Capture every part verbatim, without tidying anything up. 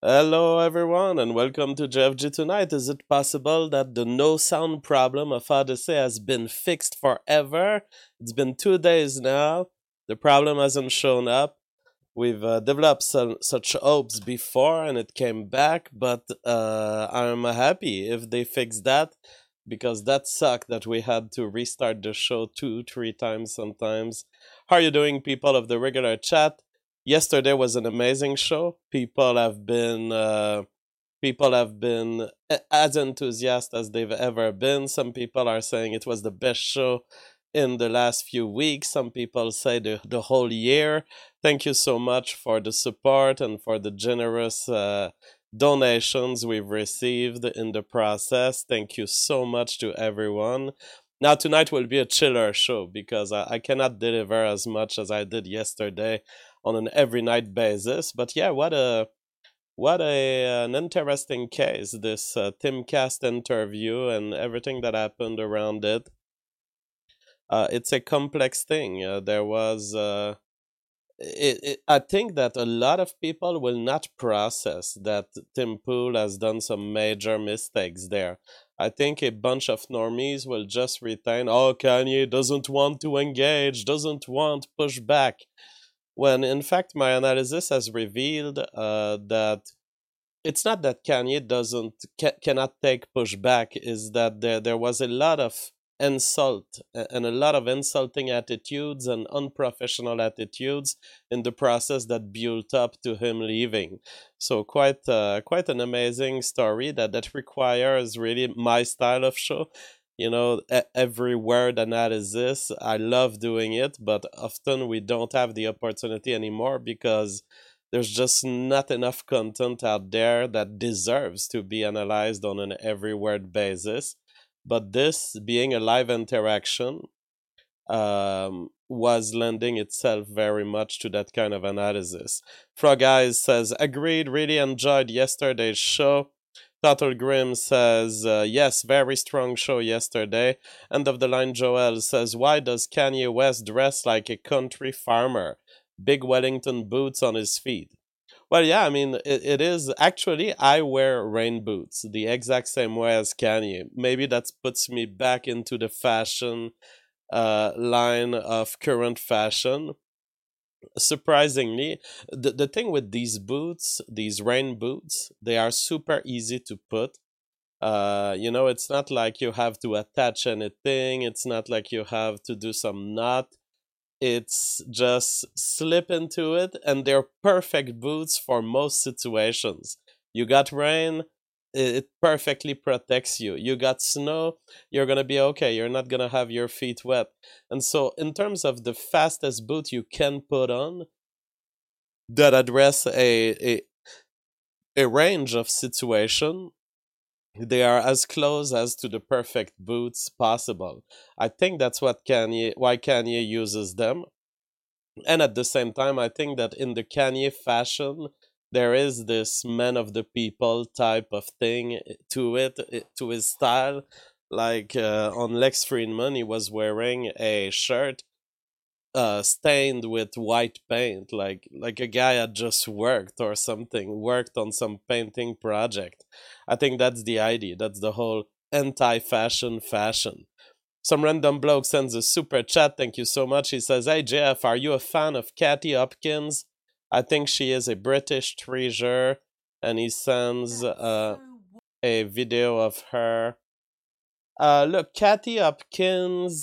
Hello, everyone, and welcome to J F G Tonight. Is it possible that the no sound problem of Odyssey has been fixed forever? It's been two days now. The problem hasn't shown up. We've uh, developed some, such hopes before and it came back, but uh, I'm happy if they fix that because that sucked that we had to restart the show two, three times sometimes. How are you doing, people of the regular chat? Yesterday was an amazing show. People have been uh, people have been as enthusiastic as they've ever been. Some people are saying it was the best show in the last few weeks. Some people say the, the whole year. Thank you so much for the support and for the generous uh, donations we've received in the process. Thank you so much to everyone. Now, tonight will be a chiller show because I, I cannot deliver as much as I did yesterday on an every night basis. But yeah, what a what a an interesting case, this uh, Timcast interview and everything that happened around it. Uh, it's a complex thing. Uh, there was, uh, it, it, I think that a lot of people will not process that Tim Pool has done some major mistakes there. I think a bunch of normies will just retain, oh, Kanye doesn't want to engage, doesn't want pushback. When in fact, my analysis has revealed uh, that it's not that Kanye doesn't ca- cannot take pushback. Is that there there was a lot of insult and a lot of insulting attitudes and unprofessional attitudes in the process that built up to him leaving. So quite uh, quite an amazing story that that requires really my style of show. You know, e- every word analysis. I love doing it, but often we don't have the opportunity anymore because there's just not enough content out there that deserves to be analyzed on an every word basis. But this being a live interaction um, was lending itself very much to that kind of analysis. Frog Eyes says, agreed, really enjoyed yesterday's show. Total Grim says, uh, yes, very strong show yesterday. End of the line Joel says, why does Kanye West dress like a country farmer? Big Wellington boots on his feet. Well, yeah, I mean, it, it is actually, I wear rain boots the exact same way as Kanye. Maybe that puts me back into the fashion uh, line of current fashion. Surprisingly, the, the thing with these boots, these rain boots, they are super easy to put. Uh, you know, it's not like you have to attach anything, it's not like you have to do some knot. It's just slip into it, and they're perfect boots for most situations. You got rain, it perfectly protects you. You got snow, you're gonna be okay. You're not gonna have your feet wet. And so, in terms of the fastest boot you can put on that address a a, a range of situation, they are as close as to the perfect boots possible. I think that's what Kanye, why Kanye uses them. And at the same time, I think that in the Kanye fashion, there is this man of the people type of thing to it, to his style. Like uh, on Lex Friedman, he was wearing a shirt uh, stained with white paint, like like a guy had just worked or something, worked on some painting project. I think that's the idea. That's the whole anti-fashion fashion. Some random bloke sends a super chat. Thank you so much. He says, hey, Jeff, are you a fan of Kathy Hopkins? I think she is a British treasure. And he sends uh, a video of her. Uh, look, Kathy Hopkins,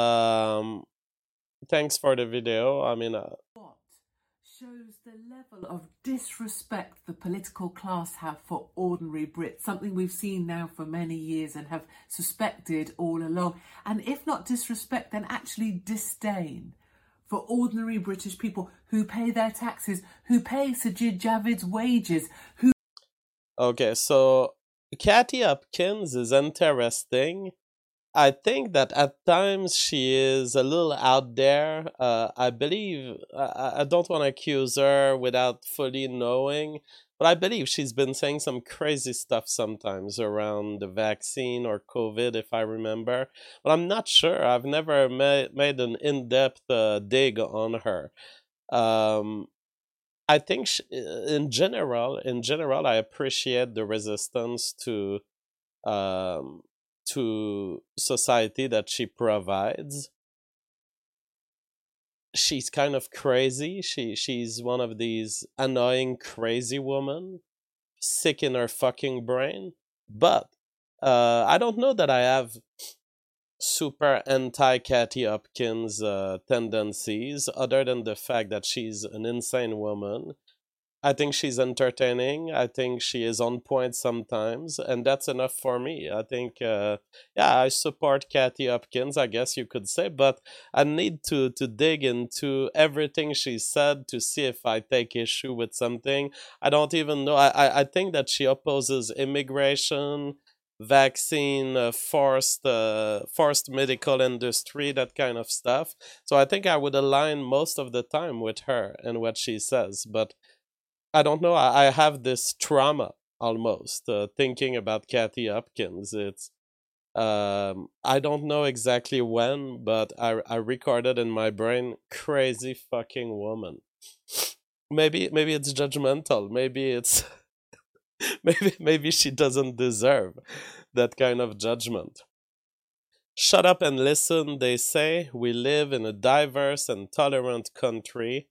um, thanks for the video. I mean, uh, What shows the level of disrespect the political class have for ordinary Brits, something we've seen now for many years and have suspected all along. And if not disrespect, then actually disdain for ordinary British people who pay their taxes, who pay Sajid Javid's wages, who... Okay, so Kathy Hopkins is interesting. I think that at times she is a little out there. Uh, I believe, I, I don't want to accuse her without fully knowing, but I believe she's been saying some crazy stuff sometimes around the vaccine or COVID, if I remember. But I'm not sure. I've never ma- made an in depth uh, dig on her. Um, I think sh in general, in general, I appreciate the resistance to um to society that she provides. She's kind of crazy. She she's one of these annoying crazy women, sick in her fucking brain. But uh, I don't know that I have super anti Katy Hopkins uh, tendencies, other than the fact that she's an insane woman. I think she's entertaining. I think she is on point sometimes, and that's enough for me. I think, uh, yeah, I support Katy Hopkins, I guess you could say, but I need to to dig into everything she said to see if I take issue with something. I don't even know. I I, I think that she opposes immigration, vaccine, uh, forced uh, forced medical industry, that kind of stuff. So I think I would align most of the time with her and what she says, but I don't know. I, I have this trauma almost uh, thinking about Katy Hopkins. It's um, I don't know exactly when, but I I recorded in my brain crazy fucking woman. Maybe maybe it's judgmental. Maybe it's maybe maybe she doesn't deserve that kind of judgment. Shut up and listen, they say. We live in a diverse and tolerant country.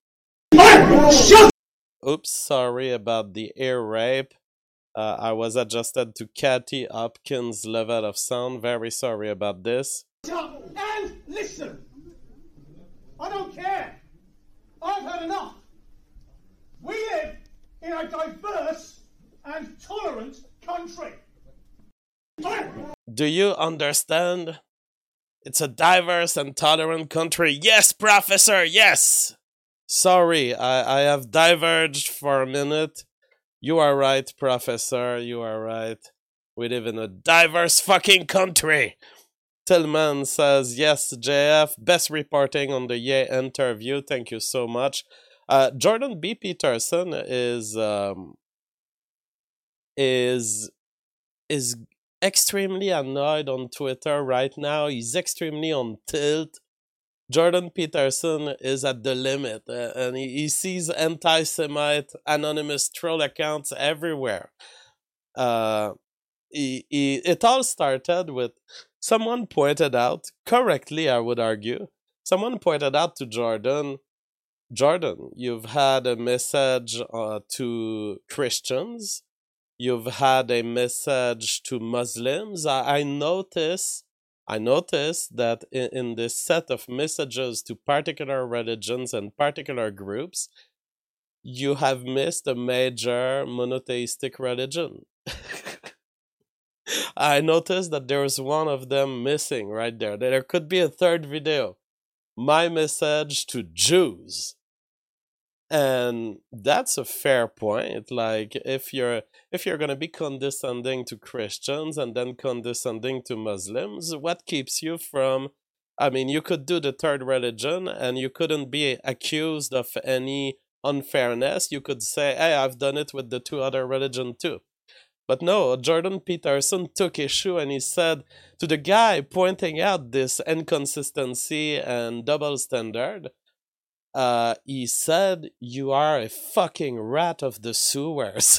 Oops, sorry about the ear rape. Uh, I was adjusted to Katy Hopkins' level of sound. Very sorry about this. Shut up and listen. I don't care. I've had enough. We live in a diverse and tolerant country. Do you understand? It's a diverse and tolerant country. Yes, Professor, yes! Sorry, I, I have diverged for a minute. You are right, Professor, you are right. We live in a diverse fucking country. Tillman says, yes, J F, best reporting on the Ye interview. Thank you so much. Uh, Jordan B. Peterson is um, is is extremely annoyed on Twitter right now. He's extremely on tilt. Jordan Peterson is at the limit, uh, and he, he sees anti-Semite anonymous troll accounts everywhere. Uh, he, he, it all started with someone pointed out, correctly I would argue, someone pointed out to Jordan, Jordan, you've had a message uh, to Christians, you've had a message to Muslims. I, I notice, I notice that in, in this set of messages to particular religions and particular groups, you have missed a major monotheistic religion. I noticed that there's one of them missing right there. There could be a third video. My message to Jews. And that's a fair point. Like if you're if you're gonna be condescending to Christians and then condescending to Muslims, what keeps you from I mean, you could do the third religion and you couldn't be accused of any unfairness. You could say, hey, I've done it with the two other religion too. But no, Jordan Peterson took issue and he said to the guy pointing out this inconsistency and double standard, uh, he said, you are a fucking rat of the sewers.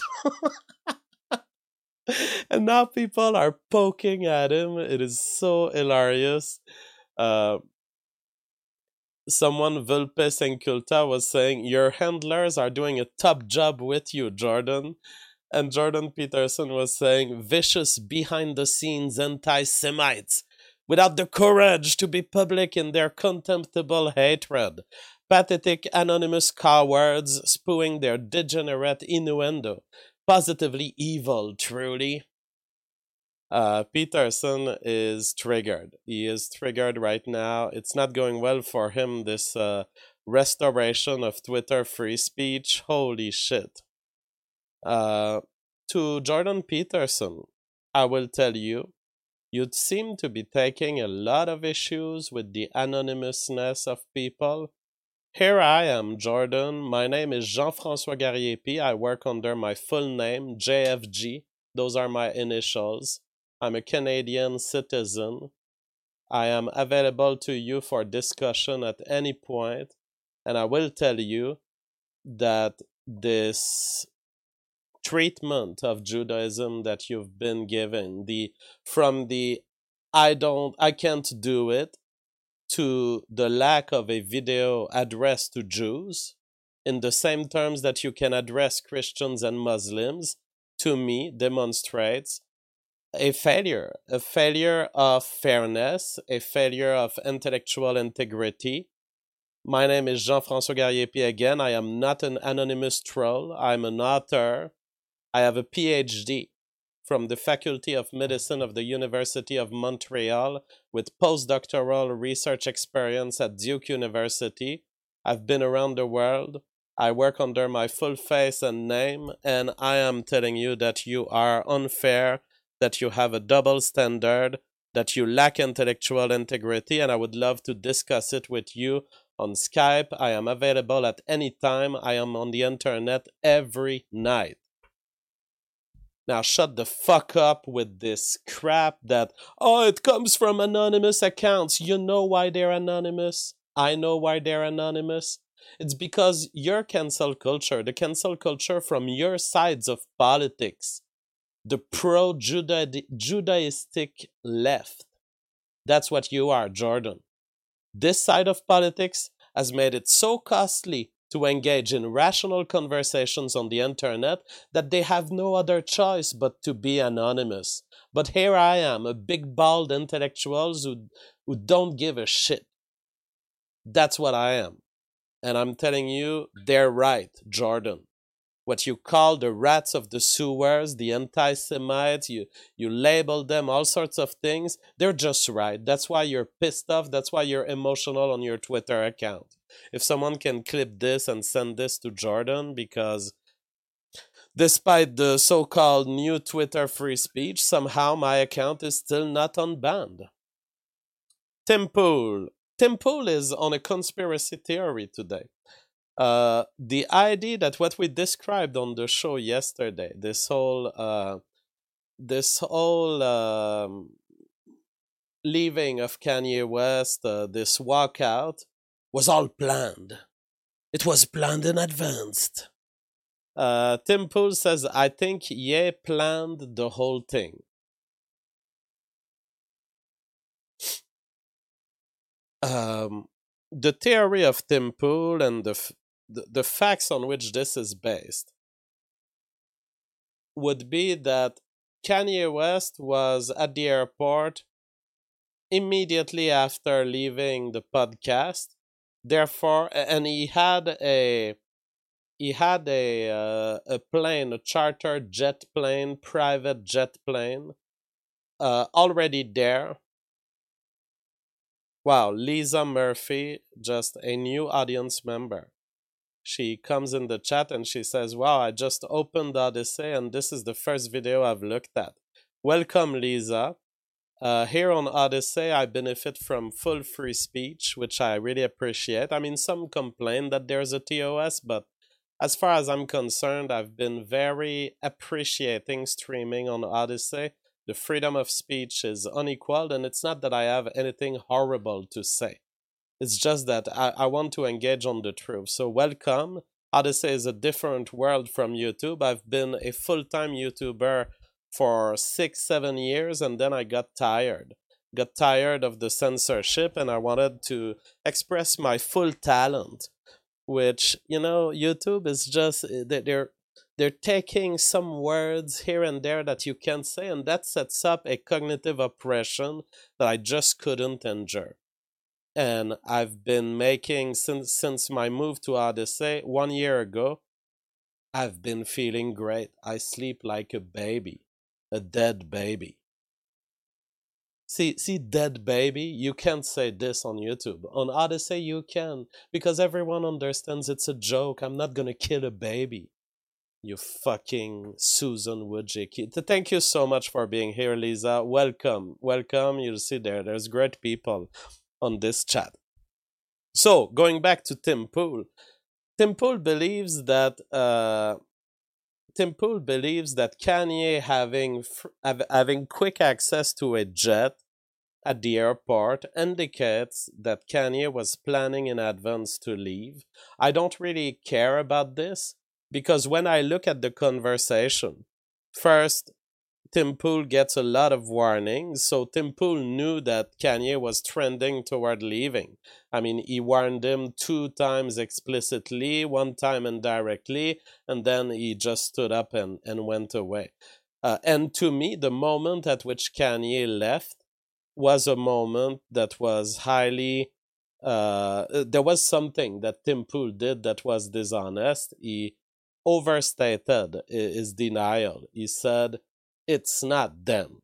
And now people are poking at him. It is so hilarious. Uh, someone, Vulpes Inculta, was saying, your handlers are doing a top job with you, Jordan. And Jordan Peterson was saying, vicious behind-the-scenes anti-Semites, without the courage to be public in their contemptible hatred. Pathetic anonymous cowards spewing their degenerate innuendo. Positively evil, truly. Uh, Peterson is triggered. He is triggered right now. It's not going well for him, this uh, restoration of Twitter free speech. Holy shit. Uh, to Jordan Peterson, I will tell you, you seem to be taking a lot of issues with the anonymousness of people. Here I am, Jordan. My name is Jean-François Gariepi. I work under my full name, J F G. Those are my initials. I'm a Canadian citizen. I am available to you for discussion at any point, and I will tell you that this treatment of Judaism that you've been given, the from the I don't, I can't do it, to the lack of a video addressed to Jews in the same terms that you can address Christians and Muslims, to me demonstrates a failure, a failure of fairness, a failure of intellectual integrity. My name is Jean-François Gariepi again. I am not an anonymous troll. I'm an author. I have a P H D from the Faculty of Medicine of the University of Montreal with postdoctoral research experience at Duke University. I've been around the world. I work under my full face and name, and I am telling you that you are unfair, that you have a double standard, that you lack intellectual integrity, and I would love to discuss it with you on Skype. I am available at any time. I am on the internet every night. Now shut the fuck up with this crap that, oh, it comes from anonymous accounts. You know why they're anonymous? I know why they're anonymous. It's because your cancel culture, the cancel culture from your sides of politics, the pro-Judaistic left, that's what you are, Jordan. This side of politics has made it so costly to engage in rational conversations on the internet that they have no other choice but to be anonymous. But here I am, a big bald intellectuals who, who don't give a shit. That's what I am. And I'm telling you, they're right, Jordan. What you call the rats of the sewers, the anti-Semites, you, you label them all sorts of things, they're just right. That's why you're pissed off. That's why you're emotional on your Twitter account. If someone can clip this and send this to Jordan, because despite the so-called new Twitter free speech, somehow my account is still not unbanned. Tim Pool. Tim Pool is on a conspiracy theory today. Uh, the idea that what we described on the show yesterday, this whole, uh, this whole um, leaving of Kanye West, uh, this walkout, was all planned. It was planned in advance. Uh, Tim Pool says, I think Ye planned the whole thing. Um, the theory of Tim Pool and the, f- the the facts on which this is based would be that Kanye West was at the airport immediately after leaving the podcast. Therefore, and he had a he had a uh, a plane, a chartered jet plane, private jet plane, uh, already there. Wow, Lisa Murphy, just a new audience member. She comes in the chat and she says, wow, I just opened Odyssey and this is the first video I've looked at. Welcome, Lisa. Uh, here on Odyssey, I benefit from full free speech, which I really appreciate. I mean, some complain that there's a T O S, but as far as I'm concerned, I've been very appreciating streaming on Odyssey. The freedom of speech is unequaled, and it's not that I have anything horrible to say. It's just that I, I want to engage on the truth. So welcome. Odyssey is a different world from YouTube. I've been a full-time YouTuber for six, seven years, and then I got tired. Got tired of the censorship, and I wanted to express my full talent, which, you know, YouTube is just, they're, they're taking some words here and there that you can't say, and that sets up a cognitive oppression that I just couldn't endure. And I've been making, since since my move to Odyssey one year ago, I've been feeling great. I sleep like a baby, a dead baby. See, see, dead baby, you can't say this on YouTube. On Odyssey, you can, because everyone understands it's a joke. I'm not gonna kill a baby. You fucking Susan Wojcicki. Thank you so much for being here, Lisa. Welcome, welcome. You'll see there, there's great people on this chat. So, going back to Tim Pool. Tim Pool believes that uh, Tim Pool believes that Kanye having having quick access to a jet at the airport indicates that Kanye was planning in advance to leave. I don't really care about this, Because when I look at the conversation, first, Tim Pool gets a lot of warnings. So Tim Pool knew that Kanye was trending toward leaving. I mean, he warned him two times explicitly, one time indirectly, and then he just stood up and, and went away. Uh, and to me, the moment at which Kanye left was a moment that was highly... Uh, there was something that Tim Pool did that was dishonest. He overstated his denial. He said, it's not them.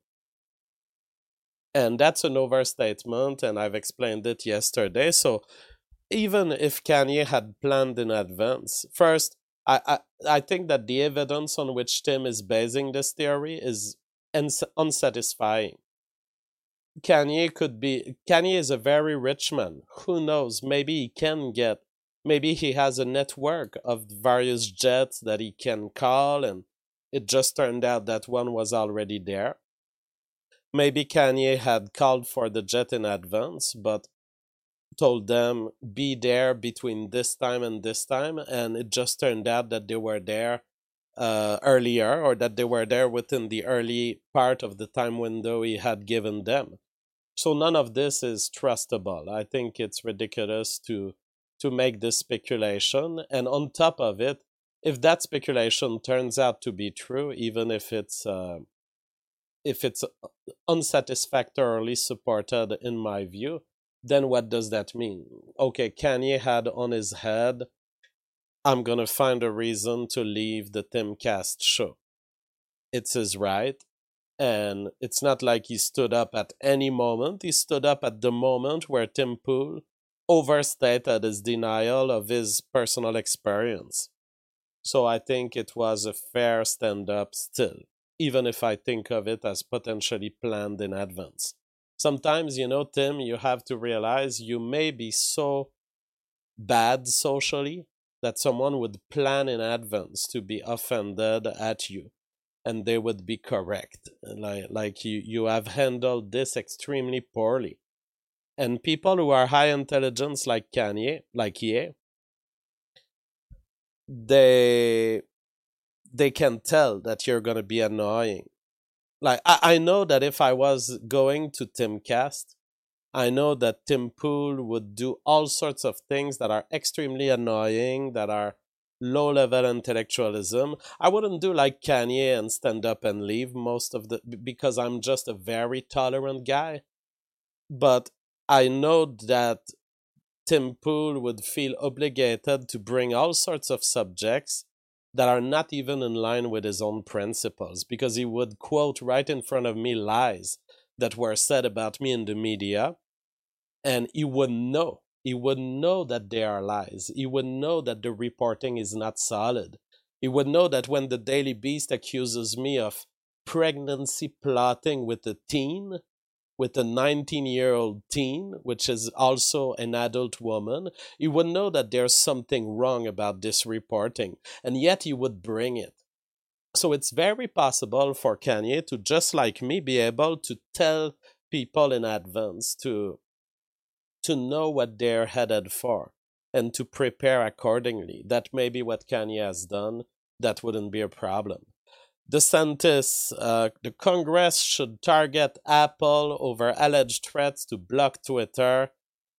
And that's an overstatement, and I've explained it yesterday. So even if Kanye had planned in advance, first, I, I, I think that the evidence on which Tim is basing this theory is uns- unsatisfying. Kanye could be, Kanye is a very rich man. Who knows? Maybe he can get, maybe he has a network of various jets that he can call, and it just turned out that one was already there. Maybe Kanye had called for the jet in advance, but told them, be there between this time and this time, and it just turned out that they were there uh, earlier, or that they were there within the early part of the time window he had given them. So none of this is trustable. I think it's ridiculous to to make this speculation, and on top of it, if that speculation turns out to be true, even if it's uh, if it's unsatisfactorily supported in my view, then what does that mean? Okay, Kanye had on his head, I'm gonna find a reason to leave the Timcast show. It's his right, and it's not like he stood up at any moment. He stood up at the moment where Tim Pool overstated his denial of his personal experience. So I think it was a fair stand-up still, even if I think of it as potentially planned in advance. Sometimes, you know, Tim, you have to realize you may be so bad socially that someone would plan in advance to be offended at you, and they would be correct. Like, like you, you have handled this extremely poorly. And people who are high intelligence like Kanye, like Ye, they they can tell that you're gonna be annoying. Like I, I know that if I was going to Timcast, I know that Tim Pool would do all sorts of things that are extremely annoying, that are low level intellectualism. I wouldn't do like Kanye and stand up and leave most of the because I'm just a very tolerant guy. But I know that Tim Pool would feel obligated to bring all sorts of subjects that are not even in line with his own principles, because he would quote right in front of me lies that were said about me in the media, and he would know. He would know that they are lies. He would know that the reporting is not solid. He would know that when the Daily Beast accuses me of pregnancy plotting with a teen, with a nineteen-year-old teen, which is also an adult woman, he would know that there's something wrong about this reporting, and yet he would bring it. So it's very possible for Kanye to, just like me, be able to tell people in advance to, to know what they're headed for and to prepare accordingly. That may be what Kanye has done. That wouldn't be a problem. DeSantis, uh, the Congress should target Apple over alleged threats to block Twitter.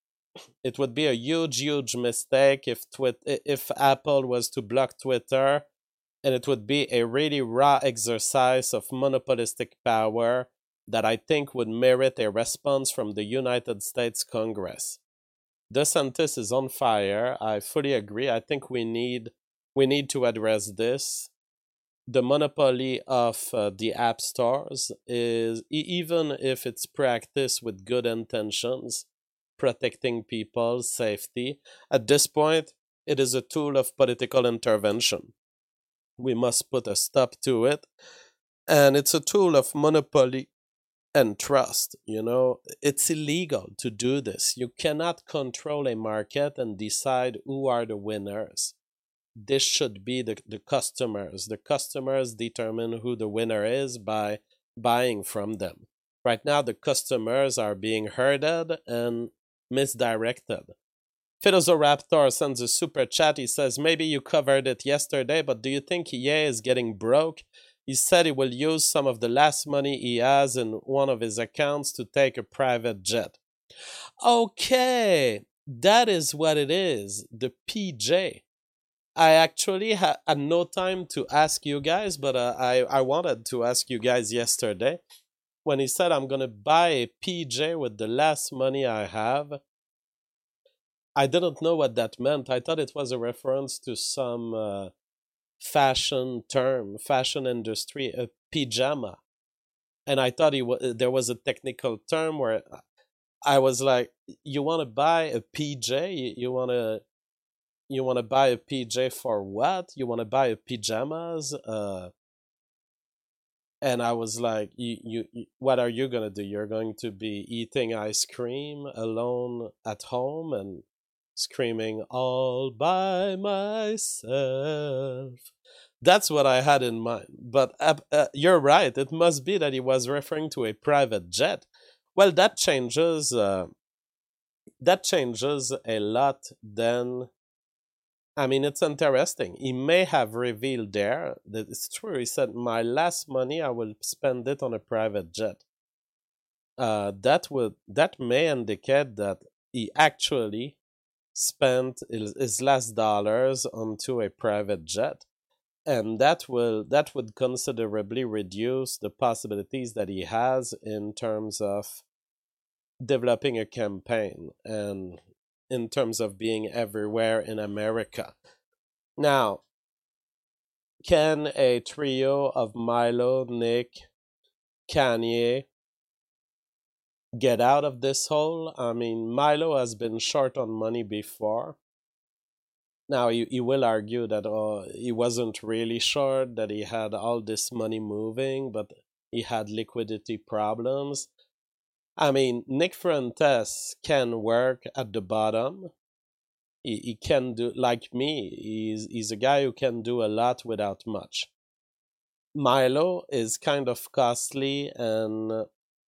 It would be a huge, huge mistake if twit- if Apple was to block Twitter, and it would be a really raw exercise of monopolistic power that I think would merit a response from the United States Congress. DeSantis is on fire. I fully agree. I think we need we need to address this. The monopoly of uh, the app stores is, even if it's practiced with good intentions, protecting people's safety, at this point, it is a tool of political intervention. We must put a stop to it. And it's a tool of monopoly and trust. You know, it's illegal to do this. You cannot control a market and decide who are the winners. This should be the, the customers. The customers determine who the winner is by buying from them. Right now, the customers are being herded and misdirected. Philosopher sends a super chat. He says, maybe you covered it yesterday, but do you think E A is getting broke? He said he will use some of the last money he has in one of his accounts to take a private jet. Okay, that is what it is, the P J. I actually ha- had no time to ask you guys, but uh, I, I wanted to ask you guys yesterday. When he said, I'm going to buy a P J with the last money I have, I didn't know what that meant. I thought it was a reference to some uh, fashion term, fashion industry, a pajama. And I thought he w- there was a technical term where I was like, you want to buy a P J? You, you want to you want to buy a P J for what? You want to buy a pajamas? Uh, and I was like, you, you, you, what are you going to do? You're going to be eating ice cream alone at home and screaming all by myself. That's what I had in mind. But uh, uh, you're right. It must be that he was referring to a private jet. Well, that changes. Uh, that changes a lot. Then, I mean, it's interesting. He may have revealed there that it's true. He said, "My last money, I will spend it on a private jet." Uh, that would that may indicate that he actually spent his, his last dollars onto a private jet, and that will that would considerably reduce the possibilities that he has in terms of developing a campaign and in terms of being everywhere in America. Now, can a trio of Milo, Nick, Kanye get out of this hole? I mean, Milo has been short on money before. Now, he, he will argue that uh, he wasn't really short, that he had all this money moving, but he had liquidity problems. I mean, Nick Fuentes can work at the bottom. He, he can do, like me, he's, he's a guy who can do a lot without much. Milo is kind of costly and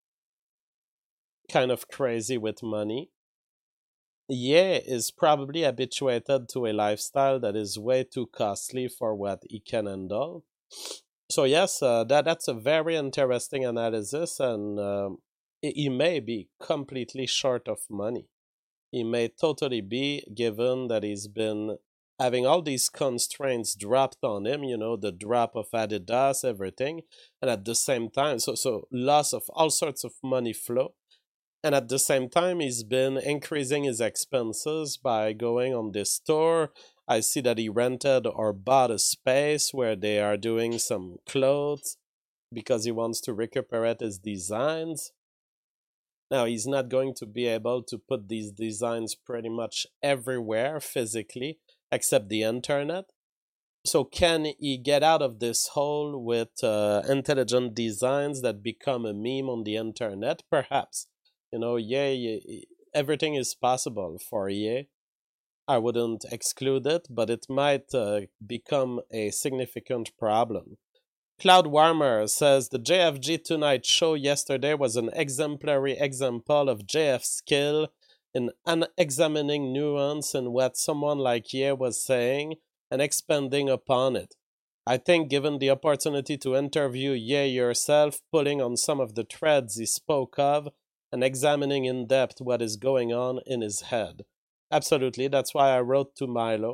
kind of crazy with money. Ye is probably habituated to a lifestyle that is way too costly for what he can handle. So yes, uh, that that's a very interesting analysis, and um, he may be completely short of money. He may totally be, given that he's been having all these constraints dropped on him, you know, the drop of Adidas, everything, and at the same time, so so loss of all sorts of money flow. And at the same time, he's been increasing his expenses by going on this tour. I see that he rented or bought a space where they are doing some clothes because he wants to recuperate his designs. Now, he's not going to be able to put these designs pretty much everywhere physically, except the internet. So can he get out of this hole with uh, intelligent designs that become a meme on the internet? Perhaps. You know, yeah, everything is possible for E A. I wouldn't exclude it, but it might uh, become a significant problem. Cloud Warmer says the J F G Tonight show yesterday was an exemplary example of J F's skill in an examining nuance in what someone like Ye was saying and expanding upon it. I think given the opportunity to interview Ye yourself, pulling on some of the threads he spoke of, and examining in depth what is going on in his head. Absolutely, that's why I wrote to Milo.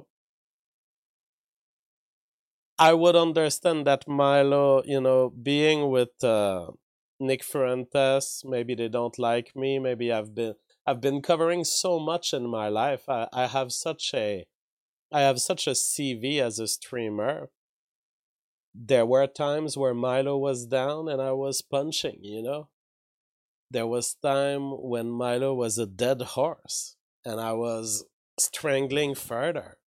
I would understand that Milo, you know, being with uh, Nick Fuentes, maybe they don't like me, maybe I've been I've been covering so much in my life. I, I have such a I have such a C V as a streamer. There were times where Milo was down and I was punching, you know? There was time when Milo was a dead horse and I was strangling further.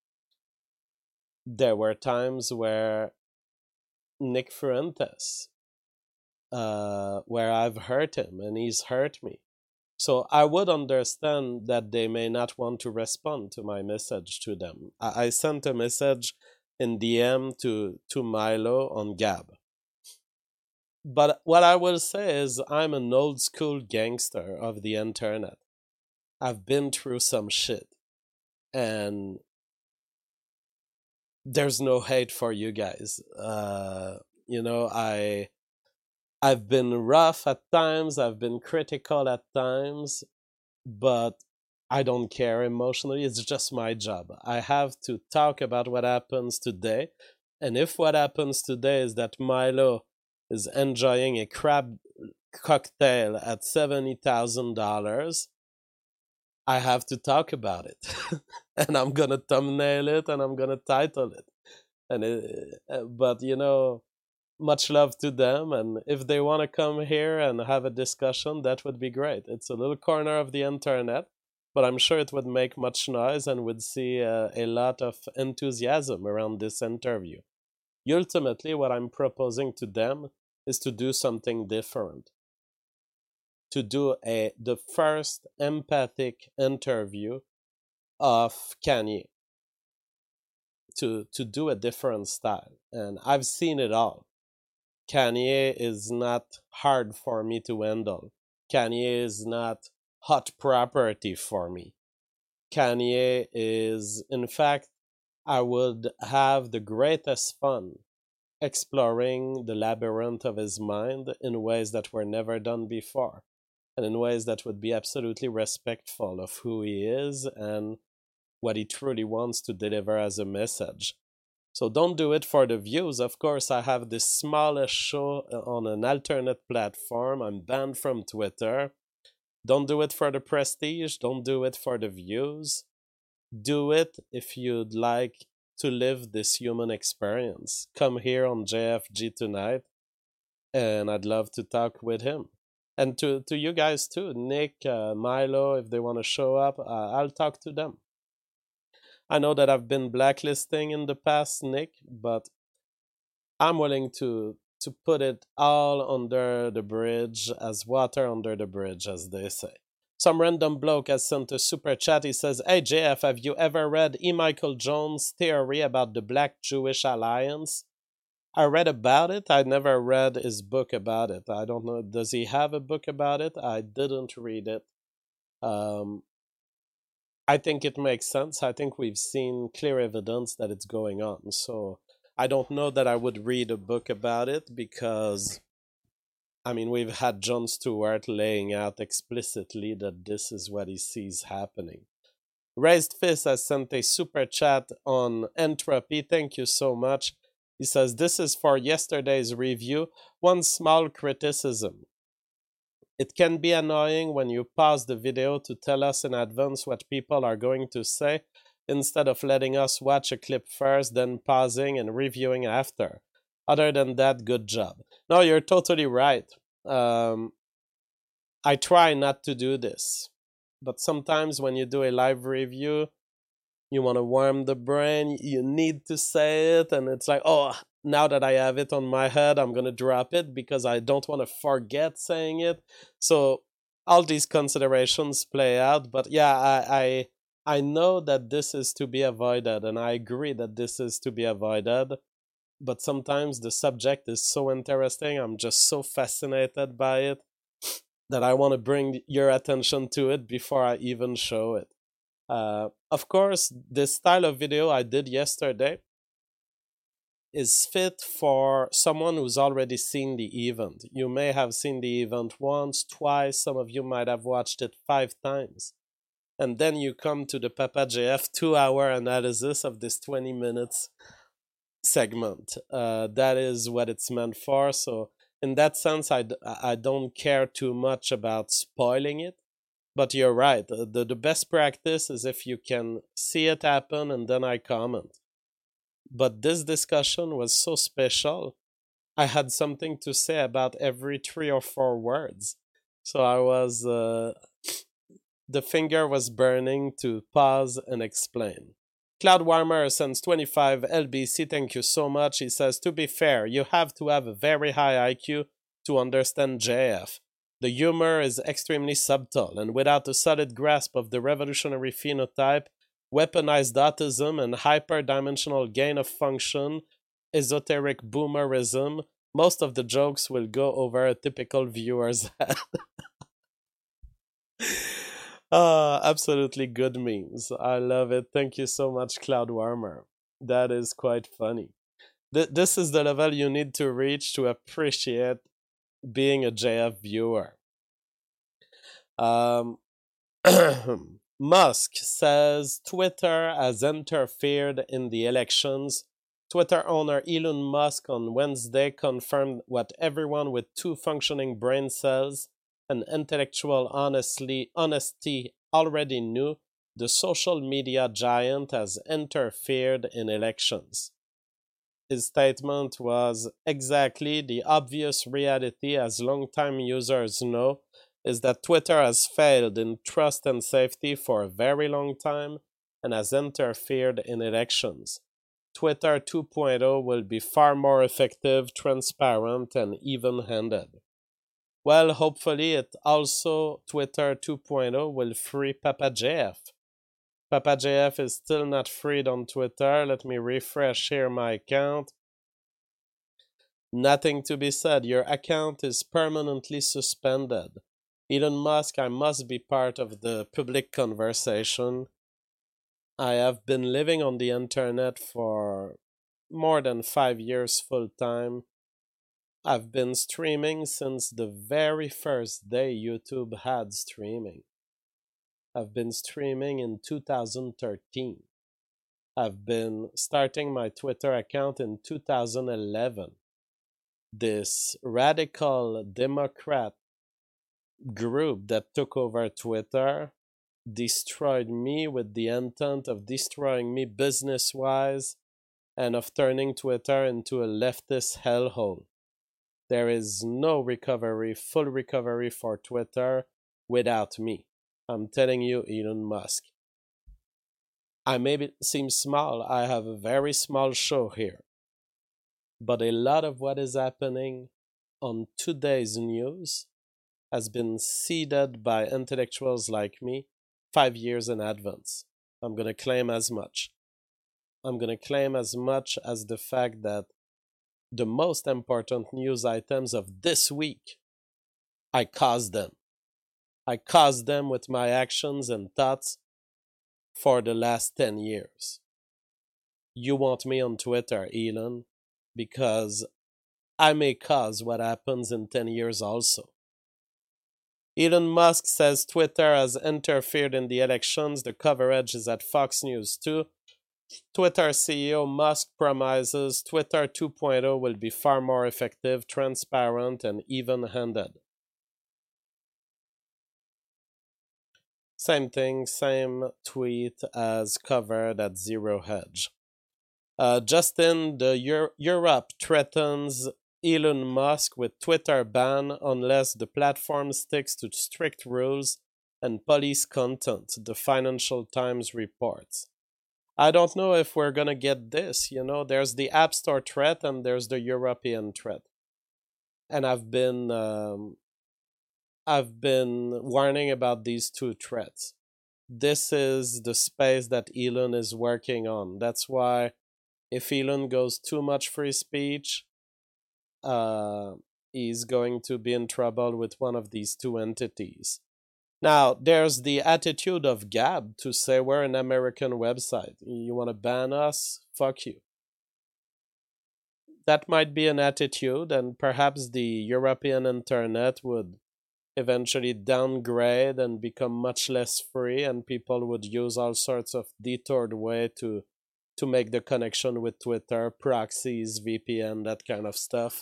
There were times where Nick Fuentes, uh, where I've hurt him and he's hurt me. So I would understand that they may not want to respond to my message to them. I, I sent a message in D M to, to Milo on Gab. But what I will say is I'm an old school gangster of the internet. I've been through some shit. and there's no hate for you guys. Uh, you know, I I've been rough at times, I've been critical at times, but I don't care emotionally. It's just my job. I have to talk about what happens today. And if what happens today is that Milo is enjoying a crab cocktail at seventy thousand dollars, I have to talk about it. And I'm going to thumbnail it and I'm going to title it. And it, but, you know, much love to them. And if they want to come here and have a discussion, that would be great. It's a little corner of the internet, but I'm sure it would make much noise and would see uh, a lot of enthusiasm around this interview. Ultimately, what I'm proposing to them is to do something different. To do a the first empathic interview of Kanye. To, to do a different style. And I've seen it all. Kanye is not hard for me to handle. Kanye is not hot property for me. Kanye is, in fact, I would have the greatest fun exploring the labyrinth of his mind in ways that were never done before, and in ways that would be absolutely respectful of who he is and what he truly wants to deliver as a message. So don't do it for the views. Of course, I have this smallest show on an alternate platform. I'm banned from Twitter. Don't do it for the prestige. Don't do it for the views. Do it if you'd like to live this human experience. Come here on J F G Tonight, and I'd love to talk with him. And to, to you guys too, Nick, uh, Milo, if they want to show up, uh, I'll talk to them. I know that I've been blacklisting in the past, Nick, but I'm willing to to put it all under the bridge, as water under the bridge, as they say. Some random bloke has sent a super chat. He says, "Hey J F, have you ever read E. Michael Jones' theory about the Black-Jewish alliance?" I read about it. I never read his book about it. I don't know. Does he have a book about it? I didn't read it. Um... I think it makes sense. I think we've seen clear evidence that it's going on. So I don't know that I would read a book about it because, I mean, we've had Jon Stewart laying out explicitly that this is what he sees happening. Raised Fist has sent a super chat on entropy. Thank you so much. He says, "This is for yesterday's review. One small criticism. It can be annoying when you pause the video to tell us in advance what people are going to say, instead of letting us watch a clip first, then pausing and reviewing after. Other than that, good job." No, you're totally right. Um, I try not to do this. But sometimes when you do a live review, you want to warm the brain, you need to say it, and it's like, oh, now that I have it on my head, I'm going to drop it because I don't want to forget saying it. So all these considerations play out. But yeah, I, I I know that this is to be avoided, and I agree that this is to be avoided. But sometimes the subject is so interesting, I'm just so fascinated by it, that I want to bring your attention to it before I even show it. Uh, of course, this style of video I did yesterday is fit for someone who's already seen the event. You may have seen the event once, twice, some of you might have watched it five times. And then you come to the Papa J F two-hour analysis of this twenty minutes segment. Uh, that is what it's meant for. So in that sense, I, I don't care too much about spoiling it. But you're right. The, the best practice is if you can see it happen and then I comment. But this discussion was so special. I had something to say about every three or four words. So I was, uh, the finger was burning to pause and explain. Cloud Warmer sends twenty-five L B C. Thank you so much. He says, "To be fair, you have to have a very high I Q to understand J F. The humor is extremely subtle, and without a solid grasp of the revolutionary phenotype, weaponized autism, and hyper-dimensional gain of function, esoteric boomerism, most of the jokes will go over a typical viewer's head." Uh, absolutely good memes. I love it. Thank you so much, Cloud Warmer. That is quite funny. Th- this is the level you need to reach to appreciate being a J F viewer. Um, Musk says Twitter has interfered in the elections. Twitter owner Elon Musk on Wednesday confirmed what everyone with two functioning brain cells and intellectual honestly, honesty already knew. The social media giant has interfered in elections. His statement was exactly the obvious reality, as longtime users know, is that Twitter has failed in trust and safety for a very long time and has interfered in elections. Twitter 2.0 will be far more effective, transparent, and even-handed. Well, hopefully it also, Twitter 2.0 will free Papa J F. Papa J F is still not freed on Twitter. Let me refresh here my account. Nothing to be said. Your account is permanently suspended. Elon Musk, I must be part of the public conversation. I have been living on the internet for more than five years full time. I've been streaming since the very first day YouTube had streaming. I've been streaming in two thousand thirteen. I've been starting my Twitter account in two thousand eleven. This radical Democrat group that took over Twitter destroyed me with the intent of destroying me business wise and of turning Twitter into a leftist hellhole. There is no recovery, full recovery for Twitter without me. I'm telling you, Elon Musk. I may seem small, I have a very small show here. But a lot of what is happening on today's news has been seeded by intellectuals like me five years in advance. I'm going to claim as much. I'm going to claim as much as the fact that the most important news items of this week, I caused them. I caused them with my actions and thoughts for the last ten years. You want me on Twitter, Elon, because I may cause what happens in ten years also. Elon Musk says Twitter has interfered in the elections. The coverage is at Fox News too. Twitter C E O Musk promises Twitter 2.0 will be far more effective, transparent, and even-handed. Same thing, same tweet as covered at Zero Hedge. Uh, Justin, the Euro- Europe threatens Elon Musk with Twitter ban unless the platform sticks to strict rules and police content, the Financial Times reports. I don't know if we're going to get this. You know, there's the App Store threat and there's the European threat. And I've been um, I've been warning about these two threats. This is the space that Elon is working on. That's why if Elon goes too much free speech, uh, he's going to be in trouble with one of these two entities. Now, there's the attitude of Gab to say we're an American website. You want to ban us? Fuck you. That might be an attitude, and perhaps the European internet would eventually downgrade and become much less free, and people would use all sorts of detoured way to to make the connection with Twitter, proxies, V P N, that kind of stuff.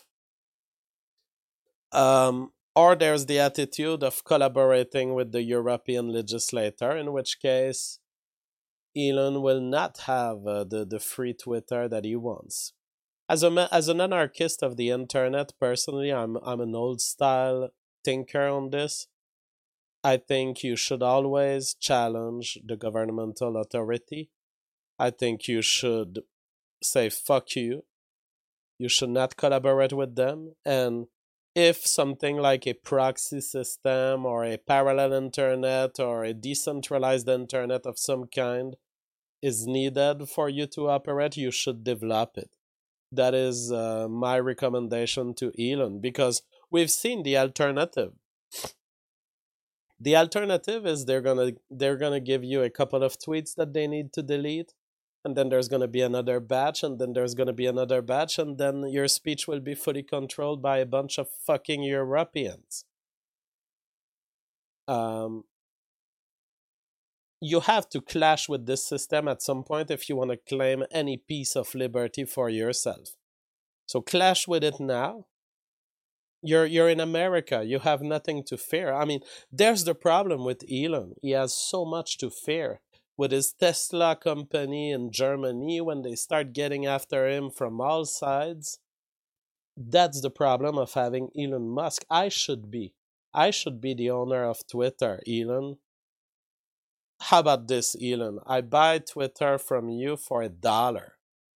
Um, or there's the attitude of collaborating with the European legislator, in which case Elon will not have uh, the, the free Twitter that he wants. As a as an anarchist of the internet, personally, I'm I'm an old style thinker on this. I think you should always challenge the governmental authority. I think you should say fuck you. You should not collaborate with them. And if something like a proxy system or a parallel internet or a decentralized internet of some kind is needed for you to operate, you should develop it. That is uh, my recommendation to Elon, because we've seen the alternative. The alternative is they're gonna they're gonna give you a couple of tweets that they need to delete, and then there's gonna be another batch, and then there's gonna be another batch, and then your speech will be fully controlled by a bunch of fucking Europeans. Um, you have to clash with this system at some point if you want to claim any piece of liberty for yourself. So clash with it now. You're you're in America. You have nothing to fear. I mean, there's the problem with Elon. He has so much to fear with his Tesla company in Germany when they start getting after him from all sides. That's the problem of having Elon Musk. I should be. I should be the owner of Twitter, Elon. How about this, Elon? I buy Twitter from you for a dollar.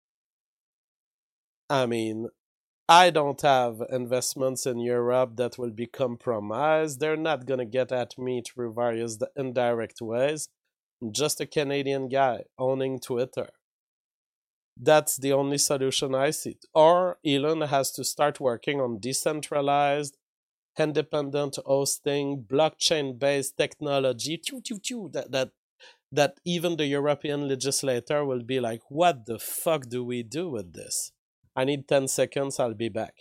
I mean, I don't have investments in Europe that will be compromised. They're not going to get at me through various indirect ways. I'm just a Canadian guy owning Twitter. That's the only solution I see. Or Elon has to start working on decentralized, independent hosting, blockchain-based technology, that, that, that even the European legislator will be like, what the fuck do we do with this? I need ten seconds, I'll be back.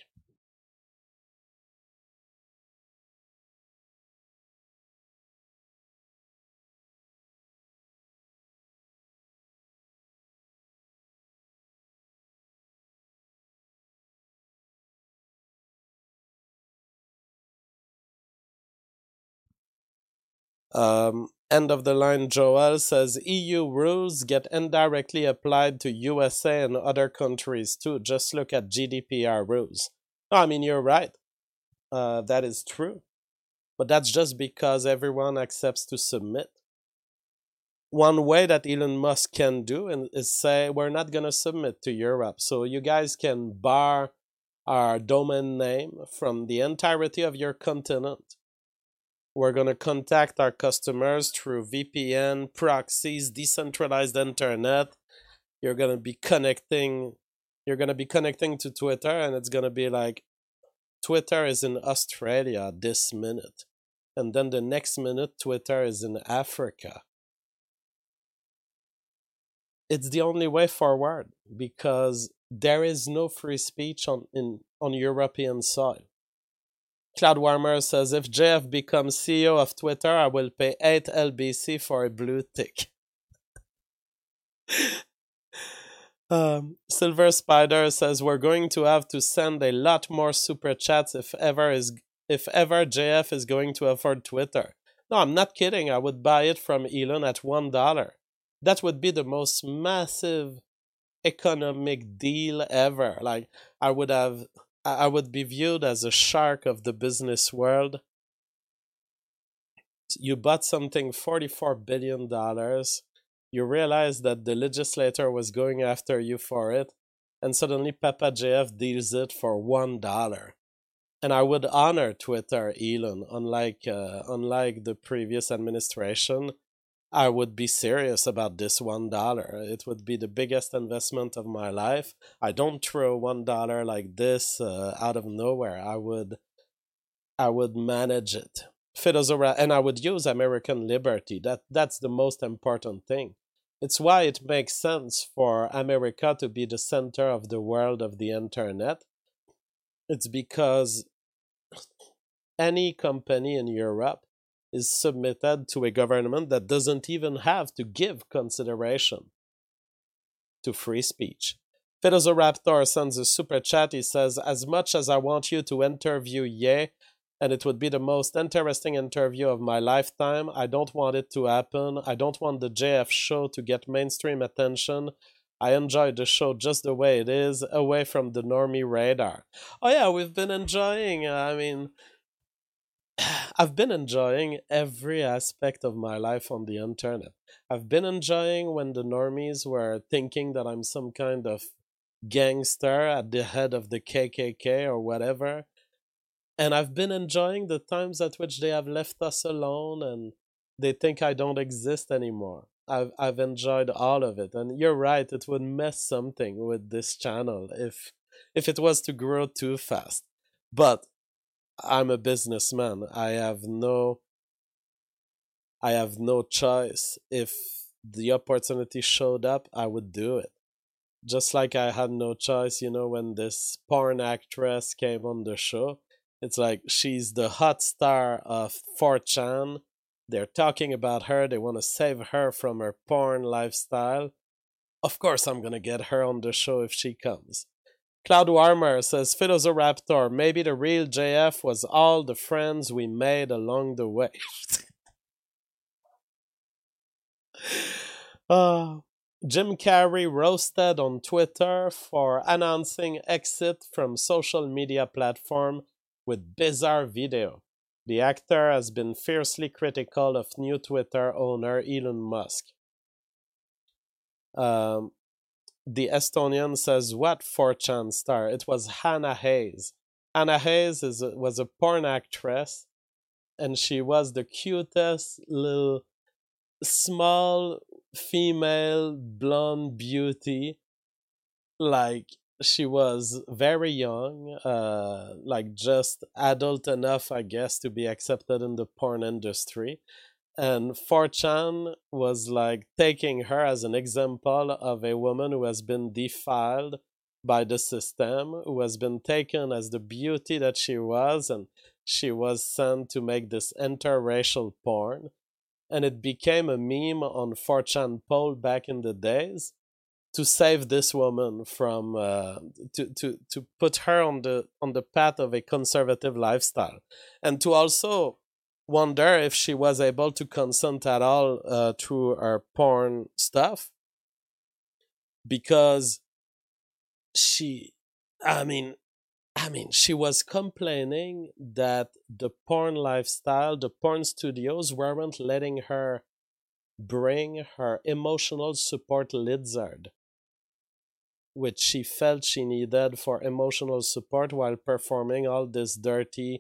Um, end of the line, Joel says E U rules get indirectly applied to U S A and other countries too. Just look at G D P R rules. No, I mean, you're right. Uh, that is true. But that's just because everyone accepts to submit. One way that Elon Musk can do is say, we're not going to submit to Europe. So you guys can bar our domain name from the entirety of your continent. We're going to contact our customers through V P N, proxies, decentralized internet. You're going to be connecting, you're going to be connecting to Twitter, and it's going to be like, Twitter is in Australia this minute. And then the next minute, Twitter is in Africa. It's the only way forward because there is no free speech on, in, on European soil. Cloud Warmer says, if J F becomes C E O of Twitter, I will pay eight L B C for a blue tick. um, Silver Spider says, we're going to have to send a lot more super chats if ever is if ever J F is going to afford Twitter. No, I'm not kidding. I would buy it from Elon at one dollar. That would be the most massive economic deal ever. Like, I would have... I would be viewed as a shark of the business world. You bought something forty-four billion dollars. You realize that the legislator was going after you for it. And suddenly Papa J F deals it for one dollar. And I would honor Twitter, Elon. Unlike, uh, unlike the previous administration, I would be serious about this one dollar. It would be the biggest investment of my life. I don't throw one dollar like this uh, out of nowhere. I would, I would manage it. Fidozora, and I would use American liberty. That that's the most important thing. It's why it makes sense for America to be the center of the world of the internet. It's because any company in Europe is submitted to a government that doesn't even have to give consideration to free speech. Fidozoraptor sends a super chat. He says, as much as I want you to interview Ye, and it would be the most interesting interview of my lifetime, I don't want it to happen. I don't want the J F show to get mainstream attention. I enjoy the show just the way it is, away from the normie radar. Oh yeah, we've been enjoying, uh, I mean... I've been enjoying every aspect of my life on the internet. I've been enjoying when the normies were thinking that I'm some kind of gangster at the head of the K K K or whatever. And I've been enjoying the times at which they have left us alone and they think I don't exist anymore. I've I've enjoyed all of it. And you're right, it would mess something with this channel if if it was to grow too fast. But I'm a businessman. I have no I have no choice. If the opportunity showed up, I would do it. Just like I had no choice, you know, when this porn actress came on the show. It's like she's the hot star of four chan. They're talking about her. They want to save her from her porn lifestyle. Of course, I'm going to get her on the show if she comes. Cloud Warmer says, Philosopher, maybe the real J F was all the friends we made along the way. uh, Jim Carrey roasted on Twitter for announcing exit from social media platform with bizarre video. The actor has been fiercely critical of new Twitter owner Elon Musk. Um, the Estonian says, what four chan star? It was Hannah Hayes. Hannah Hayes is a, was a porn actress, and she was the cutest little small female blonde beauty. Like, she was very young, uh, like just adult enough, I guess, to be accepted in the porn industry. And four chan was like taking her as an example of a woman who has been defiled by the system, who has been taken as the beauty that she was, and she was sent to make this interracial porn. And it became a meme on four chan poll back in the days to save this woman from uh, to, to to put her on the on the path of a conservative lifestyle, and to also wonder if she was able to consent at all uh, through her porn stuff, because she I mean I mean she was complaining that the porn lifestyle, the porn studios weren't letting her bring her emotional support lizard, which she felt she needed for emotional support while performing all this dirty